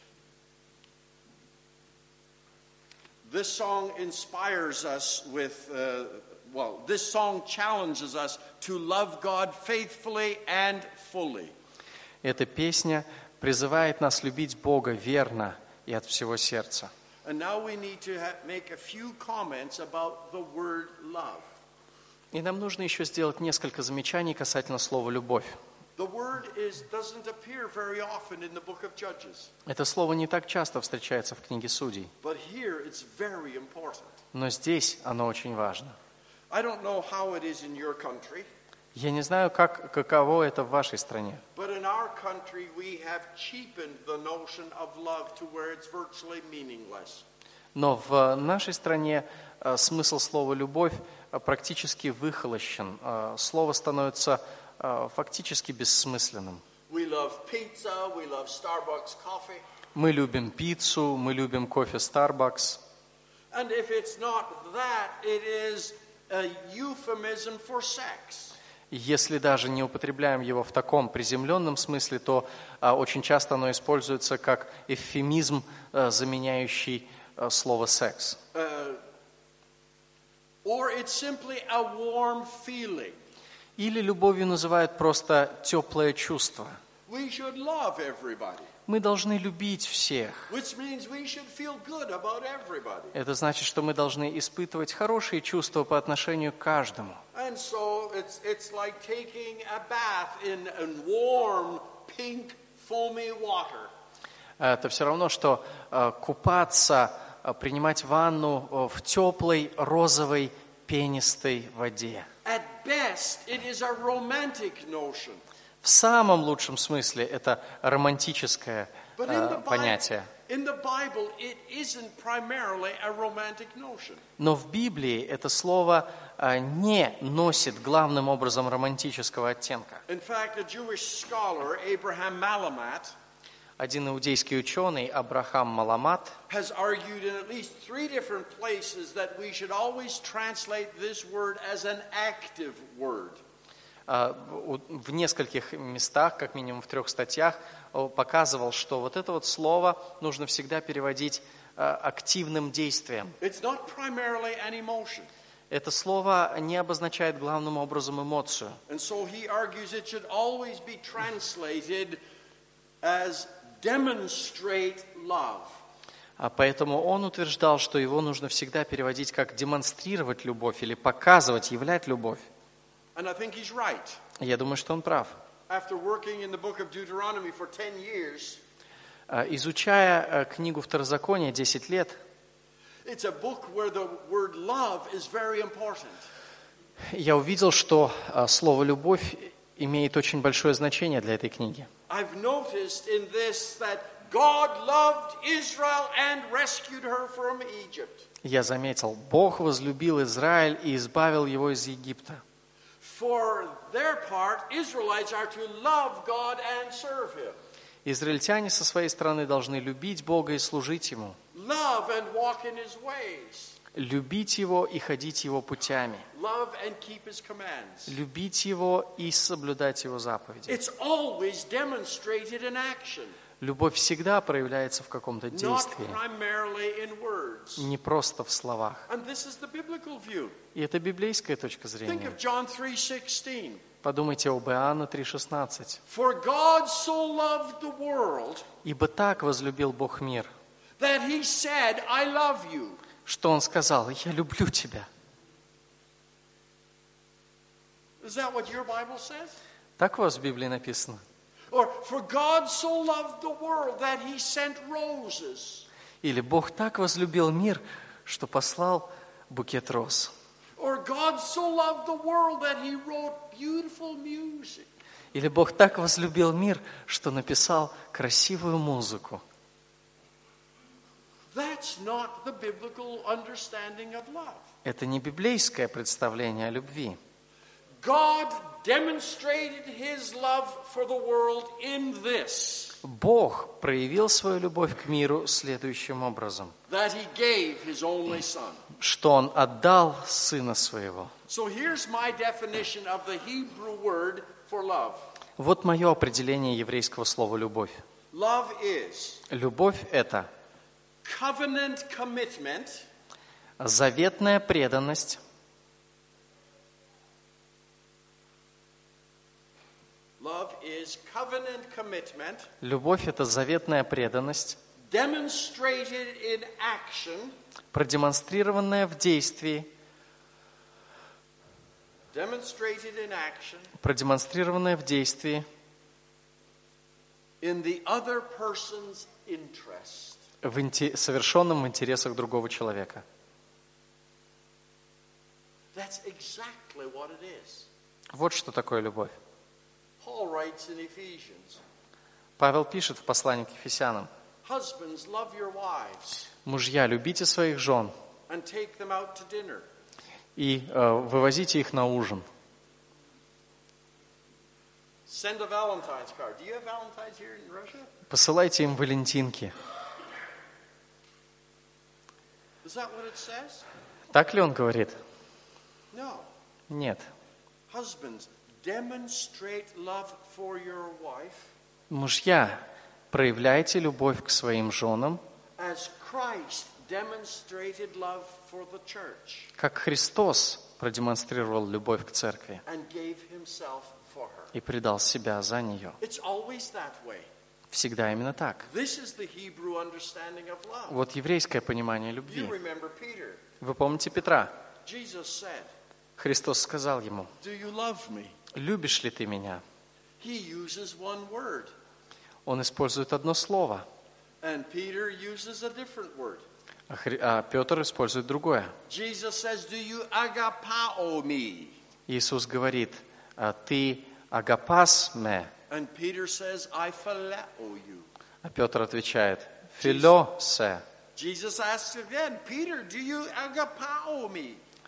Speaker 1: This song inspires us with, this song challenges us to love God faithfully and fully.
Speaker 2: Эта песня призывает нас любить Бога верно и от всего сердца.
Speaker 1: And now we need to make a few comments about the word love.
Speaker 2: И нам нужно еще сделать несколько замечаний касательно слова «любовь».
Speaker 1: The word doesn't appear very often in the book of Judges,
Speaker 2: Это слово не так часто встречается в книге Судей,
Speaker 1: but here it's very important.
Speaker 2: но здесь оно очень важно.
Speaker 1: I don't know how it is in your country,
Speaker 2: Я не знаю, каково это в вашей стране,
Speaker 1: but in our country we have cheapened the notion of love to where it's virtually meaningless.
Speaker 2: но в нашей стране смысл слова «любовь» практически выхолощен. Слово становится фактически бессмысленным.
Speaker 1: We love pizza, we love Starbucks coffee.
Speaker 2: Мы любим пиццу, мы любим кофе Starbucks.
Speaker 1: And if it's not that, it is a euphemism for sex.
Speaker 2: Если даже не употребляем его в таком приземленном смысле, то очень часто оно используется как эвфемизм, заменяющий слово «секс».
Speaker 1: Or it's simply a warm feeling.
Speaker 2: Или любовью называют просто теплое чувство.
Speaker 1: We should love everybody,
Speaker 2: Мы должны любить всех.
Speaker 1: which means we should feel good about everybody.
Speaker 2: Это значит, что мы должны испытывать хорошие чувства по отношению к каждому.
Speaker 1: And so it's like taking a bath in warm, pink, foamy water.
Speaker 2: Это все равно, что купаться, принимать ванну в теплой, розовой, пенистой воде.
Speaker 1: At best, it is a romantic notion.
Speaker 2: В самом лучшем смысле это романтическое понятие.
Speaker 1: In the Bible, it isn't primarily a romantic notion.
Speaker 2: Но в Библии это слово не носит главным образом романтического оттенка.
Speaker 1: In fact, a Jewish scholar, Abraham Malamat,
Speaker 2: Один иудейский ученый, Абрахам Маламат,
Speaker 1: has argued in at least 3 different places that we should always translate this word as an active word.
Speaker 2: в нескольких местах, как минимум в 3 статьях, показывал, что вот это вот слово нужно всегда переводить активным действием.
Speaker 1: It's not primarily an emotion.
Speaker 2: Это слово не обозначает главным образом эмоцию.
Speaker 1: And so he argues it should always be translated as demonstrate love.
Speaker 2: Поэтому он утверждал, что его нужно всегда переводить как демонстрировать любовь или показывать, являть любовь.
Speaker 1: And I think he's right.
Speaker 2: Я думаю, что он прав.
Speaker 1: After working in the book of Deuteronomy for 10 years,
Speaker 2: Изучая книгу Второзакония 10 лет,
Speaker 1: it's a book where the word love is very important.
Speaker 2: я увидел, что слово «любовь» имеет очень большое значение для этой книги.
Speaker 1: I've noticed in this that God loved Israel and rescued her from Egypt.
Speaker 2: Я заметил, Бог возлюбил Израиль и избавил его из Египта.
Speaker 1: For their part, Israelites are to love God and serve Him.
Speaker 2: Израильтяне со своей стороны должны любить Бога и служить Ему.
Speaker 1: Love and walk in His ways.
Speaker 2: Любить Его и ходить Его путями.
Speaker 1: Love and keep His commands.
Speaker 2: Любить Его и соблюдать Его заповеди.
Speaker 1: It's always demonstrated in action,
Speaker 2: Любовь всегда проявляется в каком-то
Speaker 1: not
Speaker 2: действии,
Speaker 1: primarily in words.
Speaker 2: не просто в словах.
Speaker 1: And this is the biblical view.
Speaker 2: И это библейская точка
Speaker 1: Think
Speaker 2: зрения.
Speaker 1: of John 3:16.
Speaker 2: Подумайте об Иоанна 3,16.
Speaker 1: For God so loved the world
Speaker 2: «Ибо так возлюбил Бог мир,
Speaker 1: that He said, I love you.
Speaker 2: что Он сказал, я люблю тебя».
Speaker 1: Is that what your Bible says?
Speaker 2: Так у вас в Библии написано.
Speaker 1: Or, for God so loved the world that He sent roses.
Speaker 2: Или «Бог так возлюбил мир, что послал букет роз».
Speaker 1: Or, God so loved the world that He wrote beautiful music.
Speaker 2: Или «Бог так возлюбил мир, что написал красивую музыку».
Speaker 1: That's not the biblical understanding of love.
Speaker 2: Это не библейское представление о любви.
Speaker 1: God demonstrated His love for the world in this,
Speaker 2: Бог проявил свою любовь к миру следующим образом,
Speaker 1: that He gave His only Son.
Speaker 2: что Он отдал Сына Своего.
Speaker 1: So here's my definition of the Hebrew word for love.
Speaker 2: Вот мое определение еврейского слова «любовь».
Speaker 1: Love is
Speaker 2: Любовь – это
Speaker 1: covenant commitment,
Speaker 2: заветная преданность,
Speaker 1: love is covenant commitment
Speaker 2: любовь – это заветная преданность,
Speaker 1: demonstrated in action,
Speaker 2: продемонстрированная в действии, продемонстрированная в действии
Speaker 1: in the other person's interest.
Speaker 2: совершенном в интересах другого человека.
Speaker 1: That's exactly what it is.
Speaker 2: Вот что такое любовь.
Speaker 1: Paul writes in Ephesians,
Speaker 2: Павел пишет в послании к Ефесянам:
Speaker 1: husbands, love your wives
Speaker 2: «Мужья, любите своих жен
Speaker 1: and take them out to dinner.
Speaker 2: и вывозите их на ужин».
Speaker 1: Send a Valentine's card. Do you have Valentine's here in Russia?
Speaker 2: Посылайте им валентинки.
Speaker 1: Is that what it says?
Speaker 2: Так ли он говорит?
Speaker 1: No.
Speaker 2: Нет.
Speaker 1: Husbands, demonstrate love for your wife
Speaker 2: Мужья, проявляйте любовь к своим женам,
Speaker 1: as Christ demonstrated love for the church
Speaker 2: как Христос продемонстрировал любовь к церкви
Speaker 1: and gave himself for her.
Speaker 2: и предал себя за нее.
Speaker 1: It's always that way.
Speaker 2: Всегда именно так.
Speaker 1: This is the Hebrew understanding of love.
Speaker 2: Вот еврейское понимание
Speaker 1: You
Speaker 2: любви.
Speaker 1: remember Peter.
Speaker 2: Вы помните Петра?
Speaker 1: Jesus said,
Speaker 2: Христос сказал ему:
Speaker 1: do you love me?
Speaker 2: «Любишь ли ты меня?»
Speaker 1: He uses one word,
Speaker 2: Он использует одно слово,
Speaker 1: and Peter uses a different word.
Speaker 2: а Петр использует другое.
Speaker 1: Jesus says, do you agapao me?
Speaker 2: Иисус говорит: «Ты агапас ме»,
Speaker 1: And Peter says, I phileo you.
Speaker 2: а Петр отвечает: «Фило се».
Speaker 1: Jesus asks again, Peter, do you agapao me?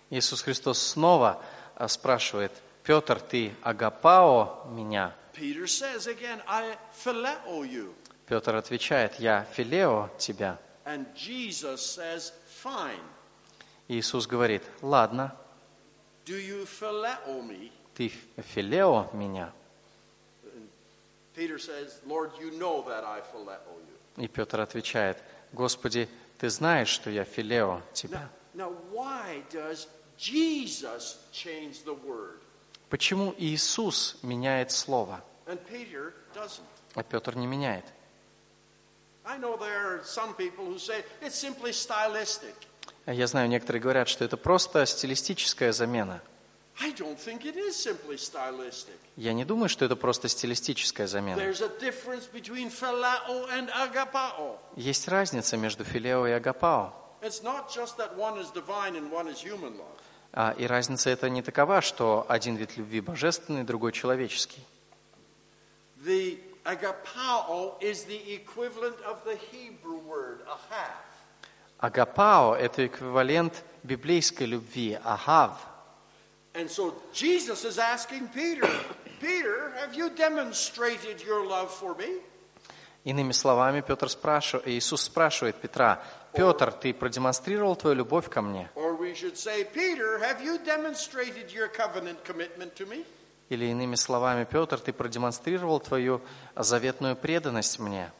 Speaker 2: Иисус Христос снова спрашивает: Петр, ты агапао меня?
Speaker 1: Peter says again, I phileo you.
Speaker 2: Петр отвечает: я филео тебя.
Speaker 1: And Jesus says, fine.
Speaker 2: Иисус говорит: ладно,
Speaker 1: Do you phileo me?
Speaker 2: ты филео меня?
Speaker 1: Peter says, Lord, you know that I phileo you.
Speaker 2: И Петр отвечает: Господи, ты знаешь, что я филео тебя.
Speaker 1: Now why does Jesus change the word?
Speaker 2: Почему Иисус меняет слово,
Speaker 1: And Peter doesn't.
Speaker 2: а Петр не меняет?
Speaker 1: I know there are some people who say it's simply stylistic.
Speaker 2: Я знаю, некоторые говорят, что это просто стилистическая замена.
Speaker 1: I don't think it is simply stylistic.
Speaker 2: Я не думаю, что это просто стилистическая замена.
Speaker 1: There's a difference between phileo and agapao.
Speaker 2: Есть разница между филео и агапао.
Speaker 1: It's not just that one is divine and one is human love.
Speaker 2: И разница эта не такова, что один вид любви божественный, другой человеческий.
Speaker 1: The agapao is the equivalent of the Hebrew word ahav.
Speaker 2: Агапао – это эквивалент библейской любви, ахав.
Speaker 1: And so Jesus is asking Peter, Peter, have you demonstrated your love for me?
Speaker 2: Иными словами, Иисус спрашивает Петра: Петр, ты продемонстрировал твою любовь ко мне?
Speaker 1: Or we should say, Peter, have you demonstrated your covenant commitment to me?
Speaker 2: Или иными словами: Петр, ты продемонстрировал твою заветную преданность мне?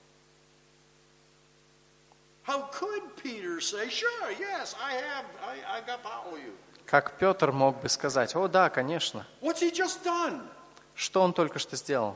Speaker 1: How could Peter say, sure, yes, I have, I agapao you?
Speaker 2: Как Петр мог бы сказать: о да, конечно.
Speaker 1: What's he just done?
Speaker 2: Что он только что сделал?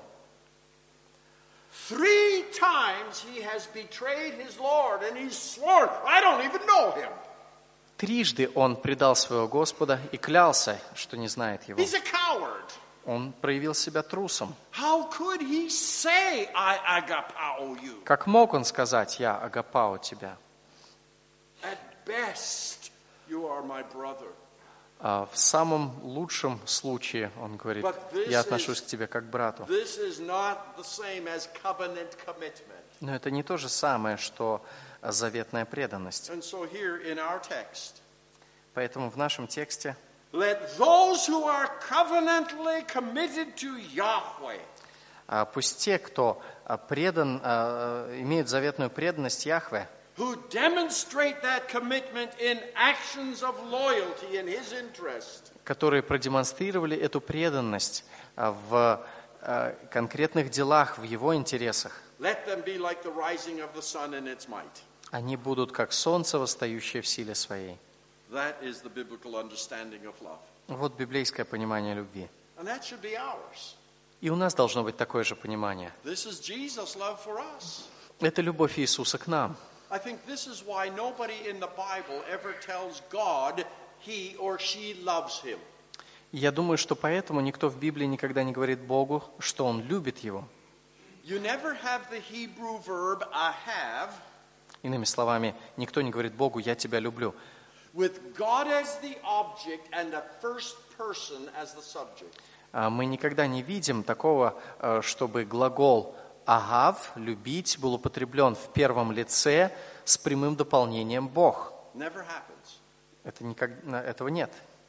Speaker 1: 3 times he has betrayed his Lord, and he's sworn, I don't even know him.
Speaker 2: Трижды он предал своего Господа и клялся, что не знает его.
Speaker 1: He's a coward.
Speaker 2: Он проявил себя трусом.
Speaker 1: How could he say, I agapao you?
Speaker 2: Как мог он сказать: я агапао тебя?
Speaker 1: At best, you are my brother.
Speaker 2: В самом лучшем случае он говорит: я отношусь к тебе как к брату.
Speaker 1: This is not the same as covenant commitment.
Speaker 2: Но это не то же самое, что заветная преданность.
Speaker 1: And so here in our text,
Speaker 2: Поэтому в нашем тексте:
Speaker 1: let those who are covenantally committed to Yahweh,
Speaker 2: пусть те, кто предан, имеют заветную преданность Яхве,
Speaker 1: who demonstrate that commitment in actions of loyalty in His interest,
Speaker 2: которые продемонстрировали эту преданность в конкретных делах, в его интересах,
Speaker 1: let them be like the rising of the sun in its might.
Speaker 2: они будут как солнце, восстающее в силе своей.
Speaker 1: That is the biblical understanding of love.
Speaker 2: Вот библейское понимание любви.
Speaker 1: And that should be ours.
Speaker 2: И у нас должно быть такое же понимание.
Speaker 1: This is Jesus' love for us.
Speaker 2: Это любовь Иисуса к нам.
Speaker 1: I think this is why nobody in the Bible ever tells God he or she loves him.
Speaker 2: Я думаю, что поэтому никто в Библии никогда не говорит Богу, что Он любит Его.
Speaker 1: You never have the Hebrew verb ahav
Speaker 2: Иными словами, никто не говорит Богу: я тебя люблю,
Speaker 1: with God as the object and the first person as the subject.
Speaker 2: Мы никогда не видим такого, чтобы глагол «агав» – «любить» был употреблен в первом лице с прямым дополнением «Бог».
Speaker 1: Never happens.
Speaker 2: Этого нет.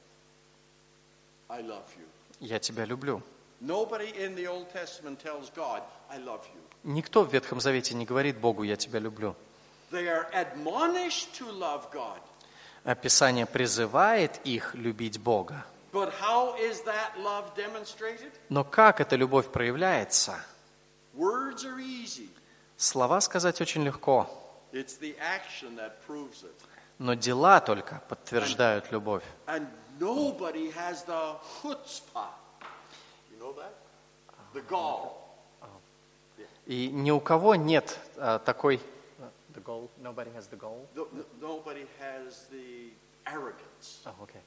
Speaker 1: I love you.
Speaker 2: «Я тебя люблю».
Speaker 1: Nobody in the Old Testament tells God, I love you.
Speaker 2: Никто в Ветхом Завете не говорит Богу: я тебя люблю.
Speaker 1: They are admonished to love God.
Speaker 2: Писание призывает их любить Бога.
Speaker 1: But how is that love demonstrated?
Speaker 2: Но как эта любовь проявляется?
Speaker 1: Words are easy.
Speaker 2: Слова сказать очень легко,
Speaker 1: It's the action that proves it.
Speaker 2: но дела только подтверждают любовь.
Speaker 1: And nobody has the chutzpah. You know that? The gall.
Speaker 2: И ни у кого нет такой... The goal? Nobody has the goal?
Speaker 1: Nobody has the arrogance.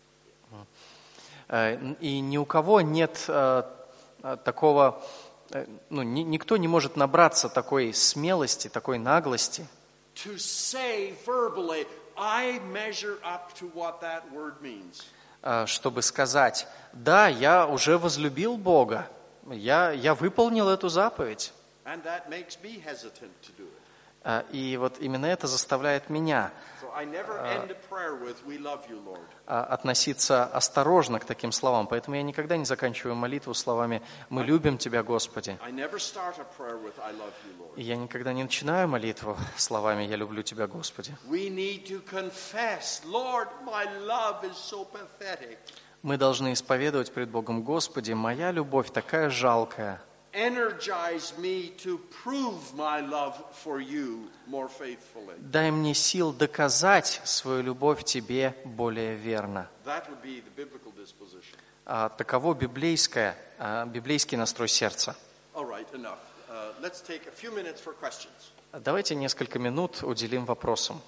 Speaker 2: И ни у кого нет такого... никто не может набраться такой смелости, такой наглости,
Speaker 1: To say verbally, I measure up to what that word means.
Speaker 2: Чтобы сказать: да, я уже возлюбил Бога, я выполнил эту заповедь.
Speaker 1: And that makes me hesitant to do it.
Speaker 2: И вот именно это заставляет меня
Speaker 1: So I never end a prayer with, "We love you, Lord."
Speaker 2: относиться осторожно к таким словам. Поэтому я никогда не заканчиваю молитву словами «Мы любим Тебя, Господи».
Speaker 1: I never start a prayer with, "I love you, Lord."
Speaker 2: И я никогда не начинаю молитву словами «Я люблю Тебя, Господи».
Speaker 1: We need to confess, "Lord, my love is so pathetic."
Speaker 2: Мы должны исповедовать пред Богом: «Господи, моя любовь такая жалкая.
Speaker 1: Energize me to prove my love for you more faithfully.
Speaker 2: Дай мне сил доказать свою любовь Тебе более верно».
Speaker 1: That would be the biblical disposition.
Speaker 2: Таково библейский настрой сердца.
Speaker 1: All right, enough. Let's take a few minutes for questions.
Speaker 2: Давайте несколько минут уделим вопросам.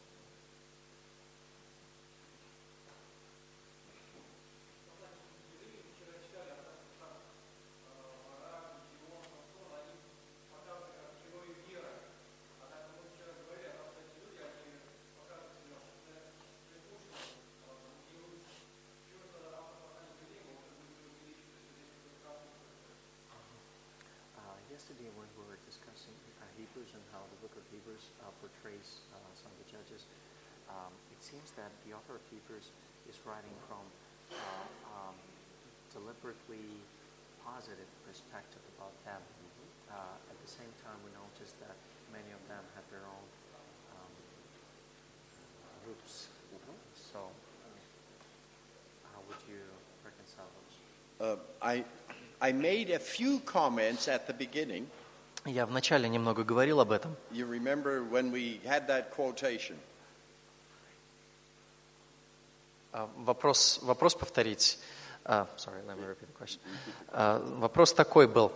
Speaker 3: Yesterday, when we were discussing Hebrews and how the book of Hebrews portrays some of the judges, it seems that the author of Hebrews is writing from deliberately positive perspective about them. At the same time, we notice that many of them have their own groups. So, how would you reconcile those?
Speaker 1: I made a few comments at the beginning.
Speaker 2: Я вначале немного говорил об этом.
Speaker 1: You remember when we had that quotation?
Speaker 2: Вопрос повторить. Sorry, let me repeat the question. Вопрос такой был.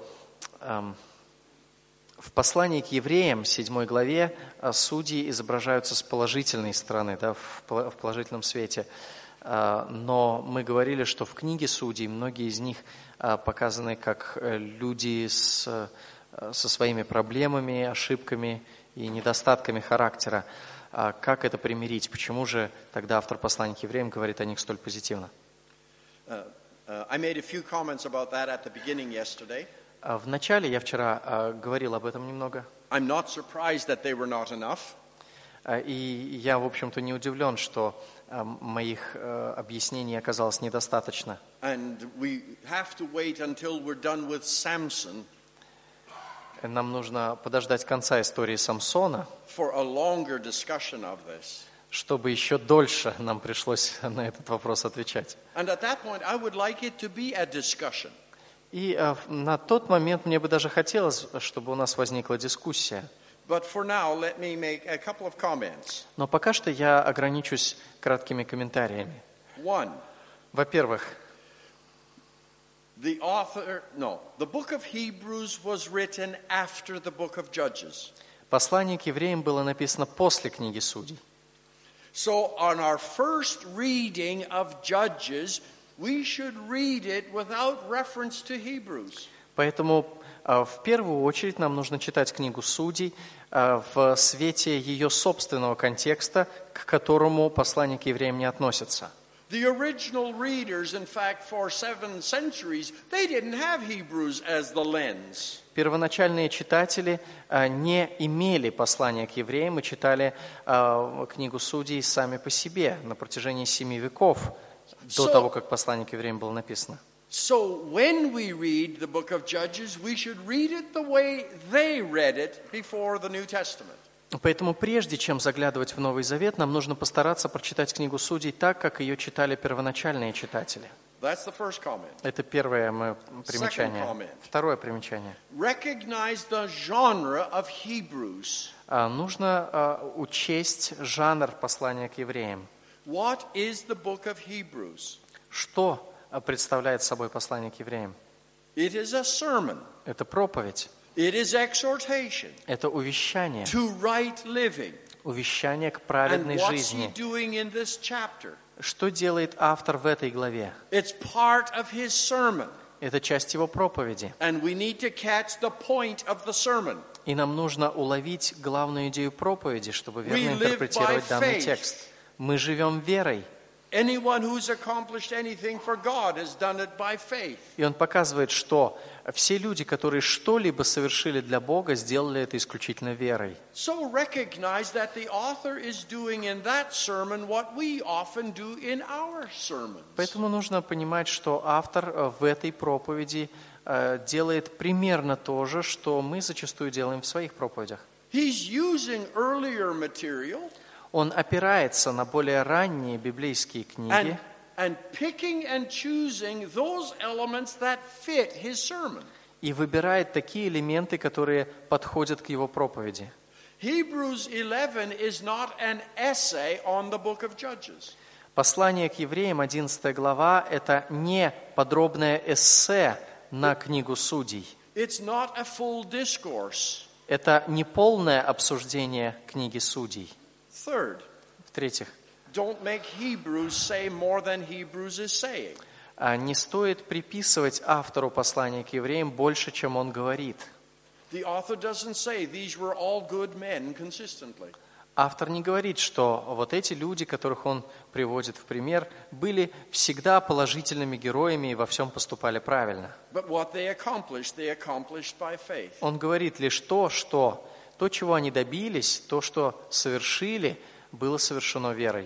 Speaker 2: В послании к евреям, 7 главе, судьи изображаются с положительной стороны, да, в положительном свете. Но мы говорили, что в книге Судей многие из них показаны как люди со своими проблемами, ошибками и недостатками характера. Как это примирить? Почему же тогда автор послания к евреям говорит о них столь позитивно?
Speaker 1: I made a few comments about that at the beginning yesterday.
Speaker 2: В начале я вчера говорил об этом немного.
Speaker 1: I'm not surprised that they were not enough.
Speaker 2: И я, в общем-то, не удивлен, что моих объяснений оказалось недостаточно.
Speaker 1: And we have to wait until we're done with Samson
Speaker 2: Нам нужно подождать конца истории Самсона,
Speaker 1: for a longer discussion of this.
Speaker 2: чтобы еще дольше нам пришлось на этот вопрос отвечать.
Speaker 1: And at that point, I would like it to be a discussion.
Speaker 2: И на тот момент мне бы даже хотелось, чтобы у нас возникла дискуссия.
Speaker 1: But for now, let me make a couple of comments.
Speaker 2: Но пока что я ограничусь краткими комментариями.
Speaker 1: One,
Speaker 2: Во-первых,
Speaker 1: the book of Hebrews was written after the book of Judges.
Speaker 2: послание к евреям было написано после книги Судей.
Speaker 1: So on our first reading of Judges, we should read it without reference to Hebrews.
Speaker 2: Поэтому в первую очередь нам нужно читать книгу Судей в свете ее собственного контекста, к которому послание к евреям не относится.
Speaker 1: The original readers, in fact, for 7 centuries, they didn't have Hebrews as the lens.
Speaker 2: Первоначальные читатели не имели послания к евреям и читали книгу Судей сами по себе на протяжении 7 веков до того, как послание к евреям было написано.
Speaker 1: So when we read the book of Judges, we should read it the way they read it before the New Testament.
Speaker 2: Поэтому прежде чем заглядывать в Новый Завет, нам нужно постараться прочитать книгу Судей так, как ее читали первоначальные читатели.
Speaker 1: That's the first comment.
Speaker 2: Это первое мое примечание.
Speaker 1: Second comment.
Speaker 2: Второе примечание.
Speaker 1: Recognize the genre of Hebrews.
Speaker 2: Нужно учесть жанр послания к евреям.
Speaker 1: What is the book of Hebrews?
Speaker 2: Что представляет собой послание к евреям?
Speaker 1: It is a sermon.
Speaker 2: Это проповедь,
Speaker 1: It is exhortation
Speaker 2: это увещание,
Speaker 1: to right living.
Speaker 2: увещание к
Speaker 1: And
Speaker 2: праведной
Speaker 1: what's he
Speaker 2: жизни.
Speaker 1: doing in this chapter?
Speaker 2: Что делает автор в этой главе?
Speaker 1: It's part of his sermon.
Speaker 2: Это часть его проповеди.
Speaker 1: And we need to catch the point of the sermon.
Speaker 2: И нам нужно уловить главную идею проповеди, чтобы
Speaker 1: We
Speaker 2: верно
Speaker 1: live
Speaker 2: интерпретировать
Speaker 1: by
Speaker 2: данный
Speaker 1: faith.
Speaker 2: текст. Мы живем верой.
Speaker 1: Anyone who's accomplished anything for God has done it by faith.
Speaker 2: И он показывает, что все люди, которые что-либо совершили для Бога, сделали это исключительно верой.
Speaker 1: So recognize that the author is doing in that sermon what we often do in our sermons.
Speaker 2: Поэтому нужно понимать, что автор в этой проповеди делает примерно то же, что мы зачастую делаем в своих проповедях.
Speaker 1: He's using earlier material
Speaker 2: Он опирается на более ранние библейские книги
Speaker 1: and picking and choosing those elements that fit his sermon.
Speaker 2: и выбирает такие элементы, которые подходят к его проповеди.
Speaker 1: Hebrews 11 is not an essay on the book of Judges.
Speaker 2: Послание к евреям, 11 глава, это не подробное эссе на книгу Судей.
Speaker 1: It's not a full discourse.
Speaker 2: Это не полное обсуждение книги Судей.
Speaker 1: Third,
Speaker 2: В-третьих,
Speaker 1: don't make Hebrews say more than Hebrews is saying.
Speaker 2: не стоит приписывать автору послания к евреям больше, чем он говорит.
Speaker 1: The author doesn't say these were all good men consistently.
Speaker 2: Автор не говорит, что вот эти люди, которых он приводит в пример, были всегда положительными героями и во всем поступали правильно.
Speaker 1: But what they accomplished by faith.
Speaker 2: Он говорит лишь то, чего они добились, то, что совершили, было совершено верой.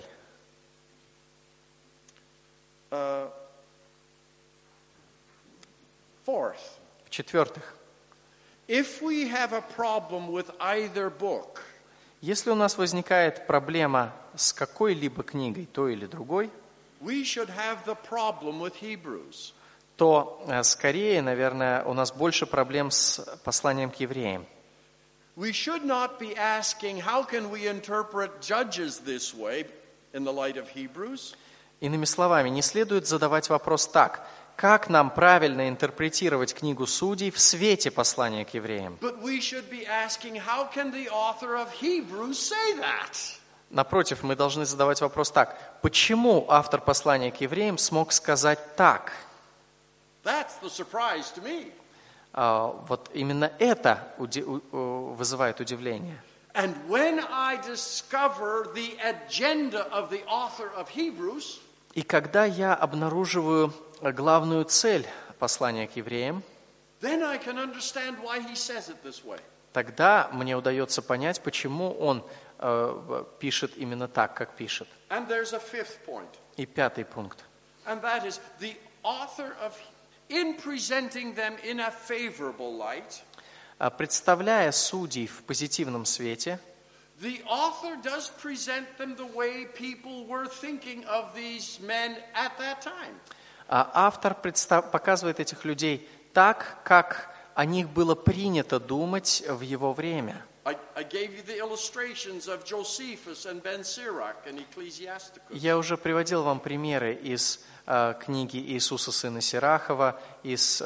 Speaker 1: Fourth,
Speaker 2: В-четвертых,
Speaker 1: if we have a problem with either book,
Speaker 2: если у нас возникает проблема с какой-либо книгой, той или другой,
Speaker 1: we should have the problem with Hebrews.
Speaker 2: то скорее, наверное, у нас больше проблем с посланием к евреям.
Speaker 1: We should not be asking, how can we interpret Judges this way in the light of Hebrews?
Speaker 2: Иными словами, не следует задавать вопрос так: как нам правильно интерпретировать книгу Судей в свете послания к евреям?
Speaker 1: But we should be asking, how can the author of Hebrews say that?
Speaker 2: Напротив, мы должны задавать вопрос так: почему автор послания к евреям смог сказать так?
Speaker 1: That's the surprise to me.
Speaker 2: Вот именно это вызывает удивление.
Speaker 1: And when I discover the agenda of the author of Hebrews,
Speaker 2: И когда я обнаруживаю главную цель послания к евреям,
Speaker 1: then I can understand why he says it this way.
Speaker 2: тогда мне удается понять, почему он пишет именно так, как пишет.
Speaker 1: And there's a fifth point,
Speaker 2: И пятый пункт.
Speaker 1: and that is the author of, in presenting them in a favorable light,
Speaker 2: Представляя судей в позитивном свете,
Speaker 1: the author does present them the way people were thinking of these men at that time.
Speaker 2: автор показывает этих людей так, как о них было принято думать в его время.
Speaker 1: I gave you the illustrations of Josephus and Ben Sirach and Ecclesiasticus.
Speaker 2: Я уже приводил вам примеры из книги Иисуса сына Сирахова, из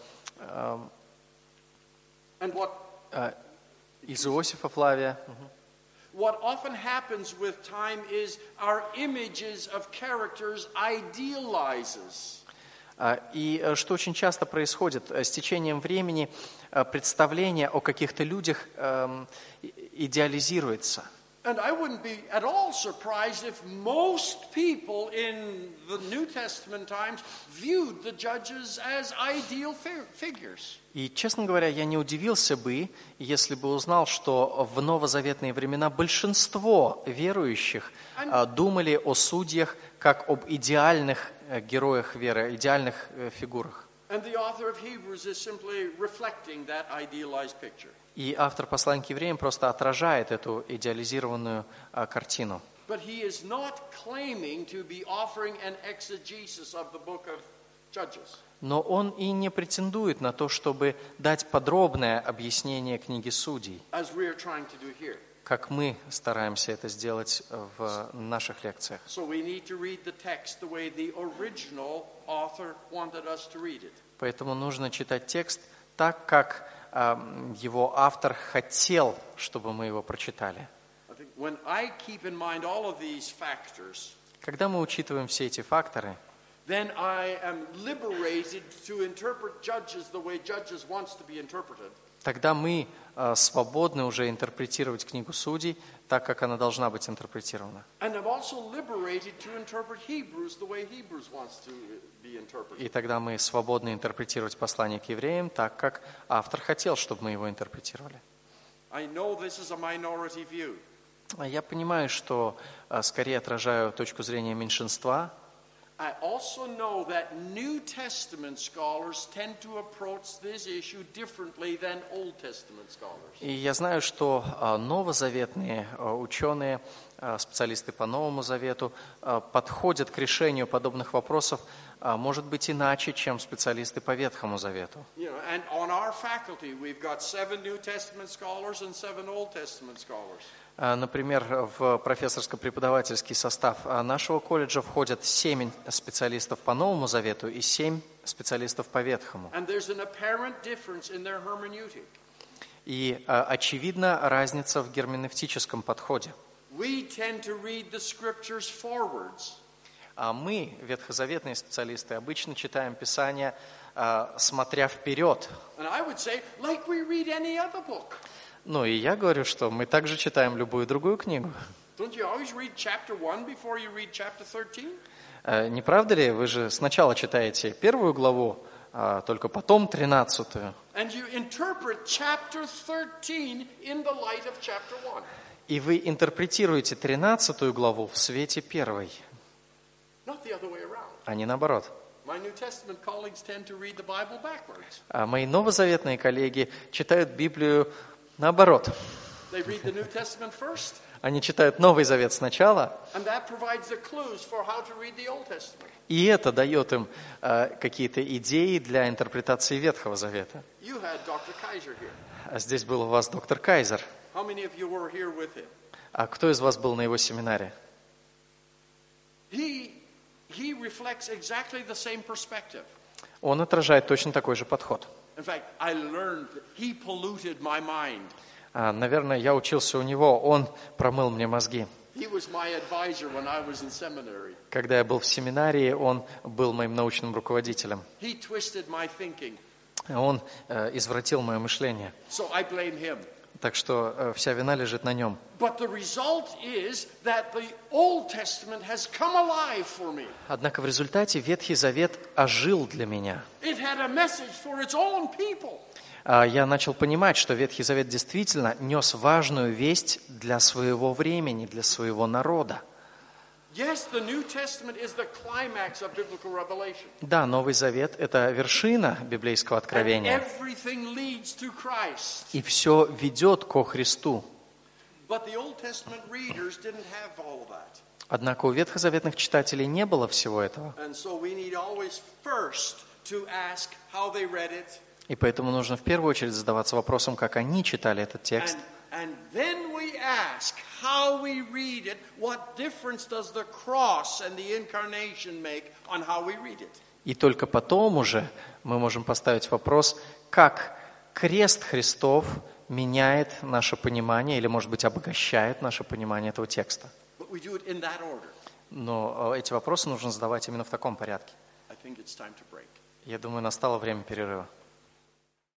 Speaker 2: Иосифа Флавия.
Speaker 1: What often happens with time is our images of characters idealizes.
Speaker 2: И что очень часто происходит, с течением времени представление о каких-то людях идеализируется.
Speaker 1: And I wouldn't be at all surprised if most people in the New Testament times viewed the judges as ideal figures.
Speaker 2: И, честно говоря, я не удивился бы, если бы узнал, что в новозаветные времена большинство верующих думали о судьях как об идеальных героях веры, идеальных фигурах.
Speaker 1: And the author of Hebrews is simply reflecting that idealized picture.
Speaker 2: И автор послания к евреям просто отражает эту идеализированную картину.
Speaker 1: But he is not claiming to be offering an exegesis of the book of Judges.
Speaker 2: Но он и не претендует на то, чтобы дать подробное объяснение книги Судей,
Speaker 1: As we are trying to do here.
Speaker 2: как мы стараемся это сделать в наших лекциях.
Speaker 1: So we need to read the text the way the original author wanted us to read it.
Speaker 2: Поэтому нужно читать текст так, как его автор хотел, чтобы мы его прочитали.
Speaker 1: I think when I keep in mind all of these factors,
Speaker 2: Когда мы учитываем все эти факторы,
Speaker 1: then I am liberated to interpret Judges the way Judges wants to be interpreted.
Speaker 2: тогда мы свободны уже интерпретировать книгу Судей так, как она должна быть интерпретирована.
Speaker 1: And I'm also liberated to interpret Hebrews the way Hebrews wants to be interpreted.
Speaker 2: И тогда мы свободны интерпретировать послание к евреям так, как автор хотел, чтобы мы его интерпретировали.
Speaker 1: I know this is a minority view.
Speaker 2: Я понимаю, что скорее отражаю точку зрения меньшинства.
Speaker 1: I also know that New Testament scholars tend to approach this issue differently than Old Testament scholars.
Speaker 2: И я знаю, что новозаветные ученые, специалисты по Новому Завету, подходят к решению подобных вопросов, может быть, иначе, чем специалисты по Ветхому Завету.
Speaker 1: You know, and on our faculty, we've got 7 New Testament scholars and 7 Old Testament scholars.
Speaker 2: Например, в профессорско-преподавательский состав нашего колледжа входят 7 специалистов по Новому Завету и 7 специалистов по Ветхому.
Speaker 1: And there's an apparent difference in their hermeneutic.
Speaker 2: И очевидна разница в герменевтическом подходе.
Speaker 1: We tend to read the scriptures forwards.
Speaker 2: А мы, ветхозаветные специалисты, обычно читаем Писание, смотря вперед.
Speaker 1: And I would say, like we read any other book.
Speaker 2: Ну и я говорю, что мы также читаем любую другую книгу.
Speaker 1: Don't you always read chapter 1 before you read chapter 13?
Speaker 2: Не правда ли? Вы же сначала читаете первую главу, только потом 13-ю.
Speaker 1: And you interpret chapter 13 in the light of chapter 1.
Speaker 2: И вы интерпретируете 13 главу в свете первой,
Speaker 1: Not the other way around.
Speaker 2: а не наоборот.
Speaker 1: My New Testament colleagues tend to read the Bible backwards.
Speaker 2: А мои новозаветные коллеги читают Библию наоборот.
Speaker 1: They read the New Testament first,
Speaker 2: Они читают Новый Завет сначала,
Speaker 1: and that provides the clues for how to read the Old Testament.
Speaker 2: и это дает им какие-то идеи для интерпретации Ветхого Завета.
Speaker 1: You had Dr. Kaiser here.
Speaker 2: А здесь был у вас доктор Кайзер.
Speaker 1: How many of you were here with him?
Speaker 2: А кто из вас был на его семинаре?
Speaker 1: He reflects exactly the same perspective.
Speaker 2: Он отражает точно такой же подход.
Speaker 1: In fact, I learned that he polluted my mind.
Speaker 2: Наверное, я учился у него, он промыл мне мозги.
Speaker 1: He was my advisor when I was in seminary.
Speaker 2: Когда я был в семинарии, он был моим научным руководителем.
Speaker 1: He twisted my thinking.
Speaker 2: Он извратил мое мышление.
Speaker 1: So I blame him.
Speaker 2: Так что вся вина лежит на нем.
Speaker 1: But the result is that the Old Testament has come alive for me.
Speaker 2: Однако в результате Ветхий Завет ожил для меня.
Speaker 1: It had a message for its own people.
Speaker 2: Я начал понимать, что Ветхий Завет действительно нес важную весть для своего времени, для своего народа.
Speaker 1: Yes, the New Testament is the climax of biblical revelation.
Speaker 2: Да, Новый Завет – это вершина библейского
Speaker 1: And
Speaker 2: откровения.
Speaker 1: everything leads to Christ.
Speaker 2: И все ведет ко Христу.
Speaker 1: But the Old Testament readers didn't have all of that.
Speaker 2: Однако у ветхозаветных читателей не было всего этого.
Speaker 1: And so we need always first to ask how they read it.
Speaker 2: И поэтому нужно в первую очередь задаваться вопросом, как они читали этот текст.
Speaker 1: And then we ask how we read it, what difference does the cross and the incarnation make on how we read it.
Speaker 2: И только потом уже мы можем поставить вопрос, как крест Христов меняет наше понимание или, может быть, обогащает наше понимание этого текста.
Speaker 1: But we do it in that order.
Speaker 2: Но эти вопросы нужно задавать именно в таком порядке.
Speaker 1: I think it's time to break.
Speaker 2: Я думаю, настало время перерыва.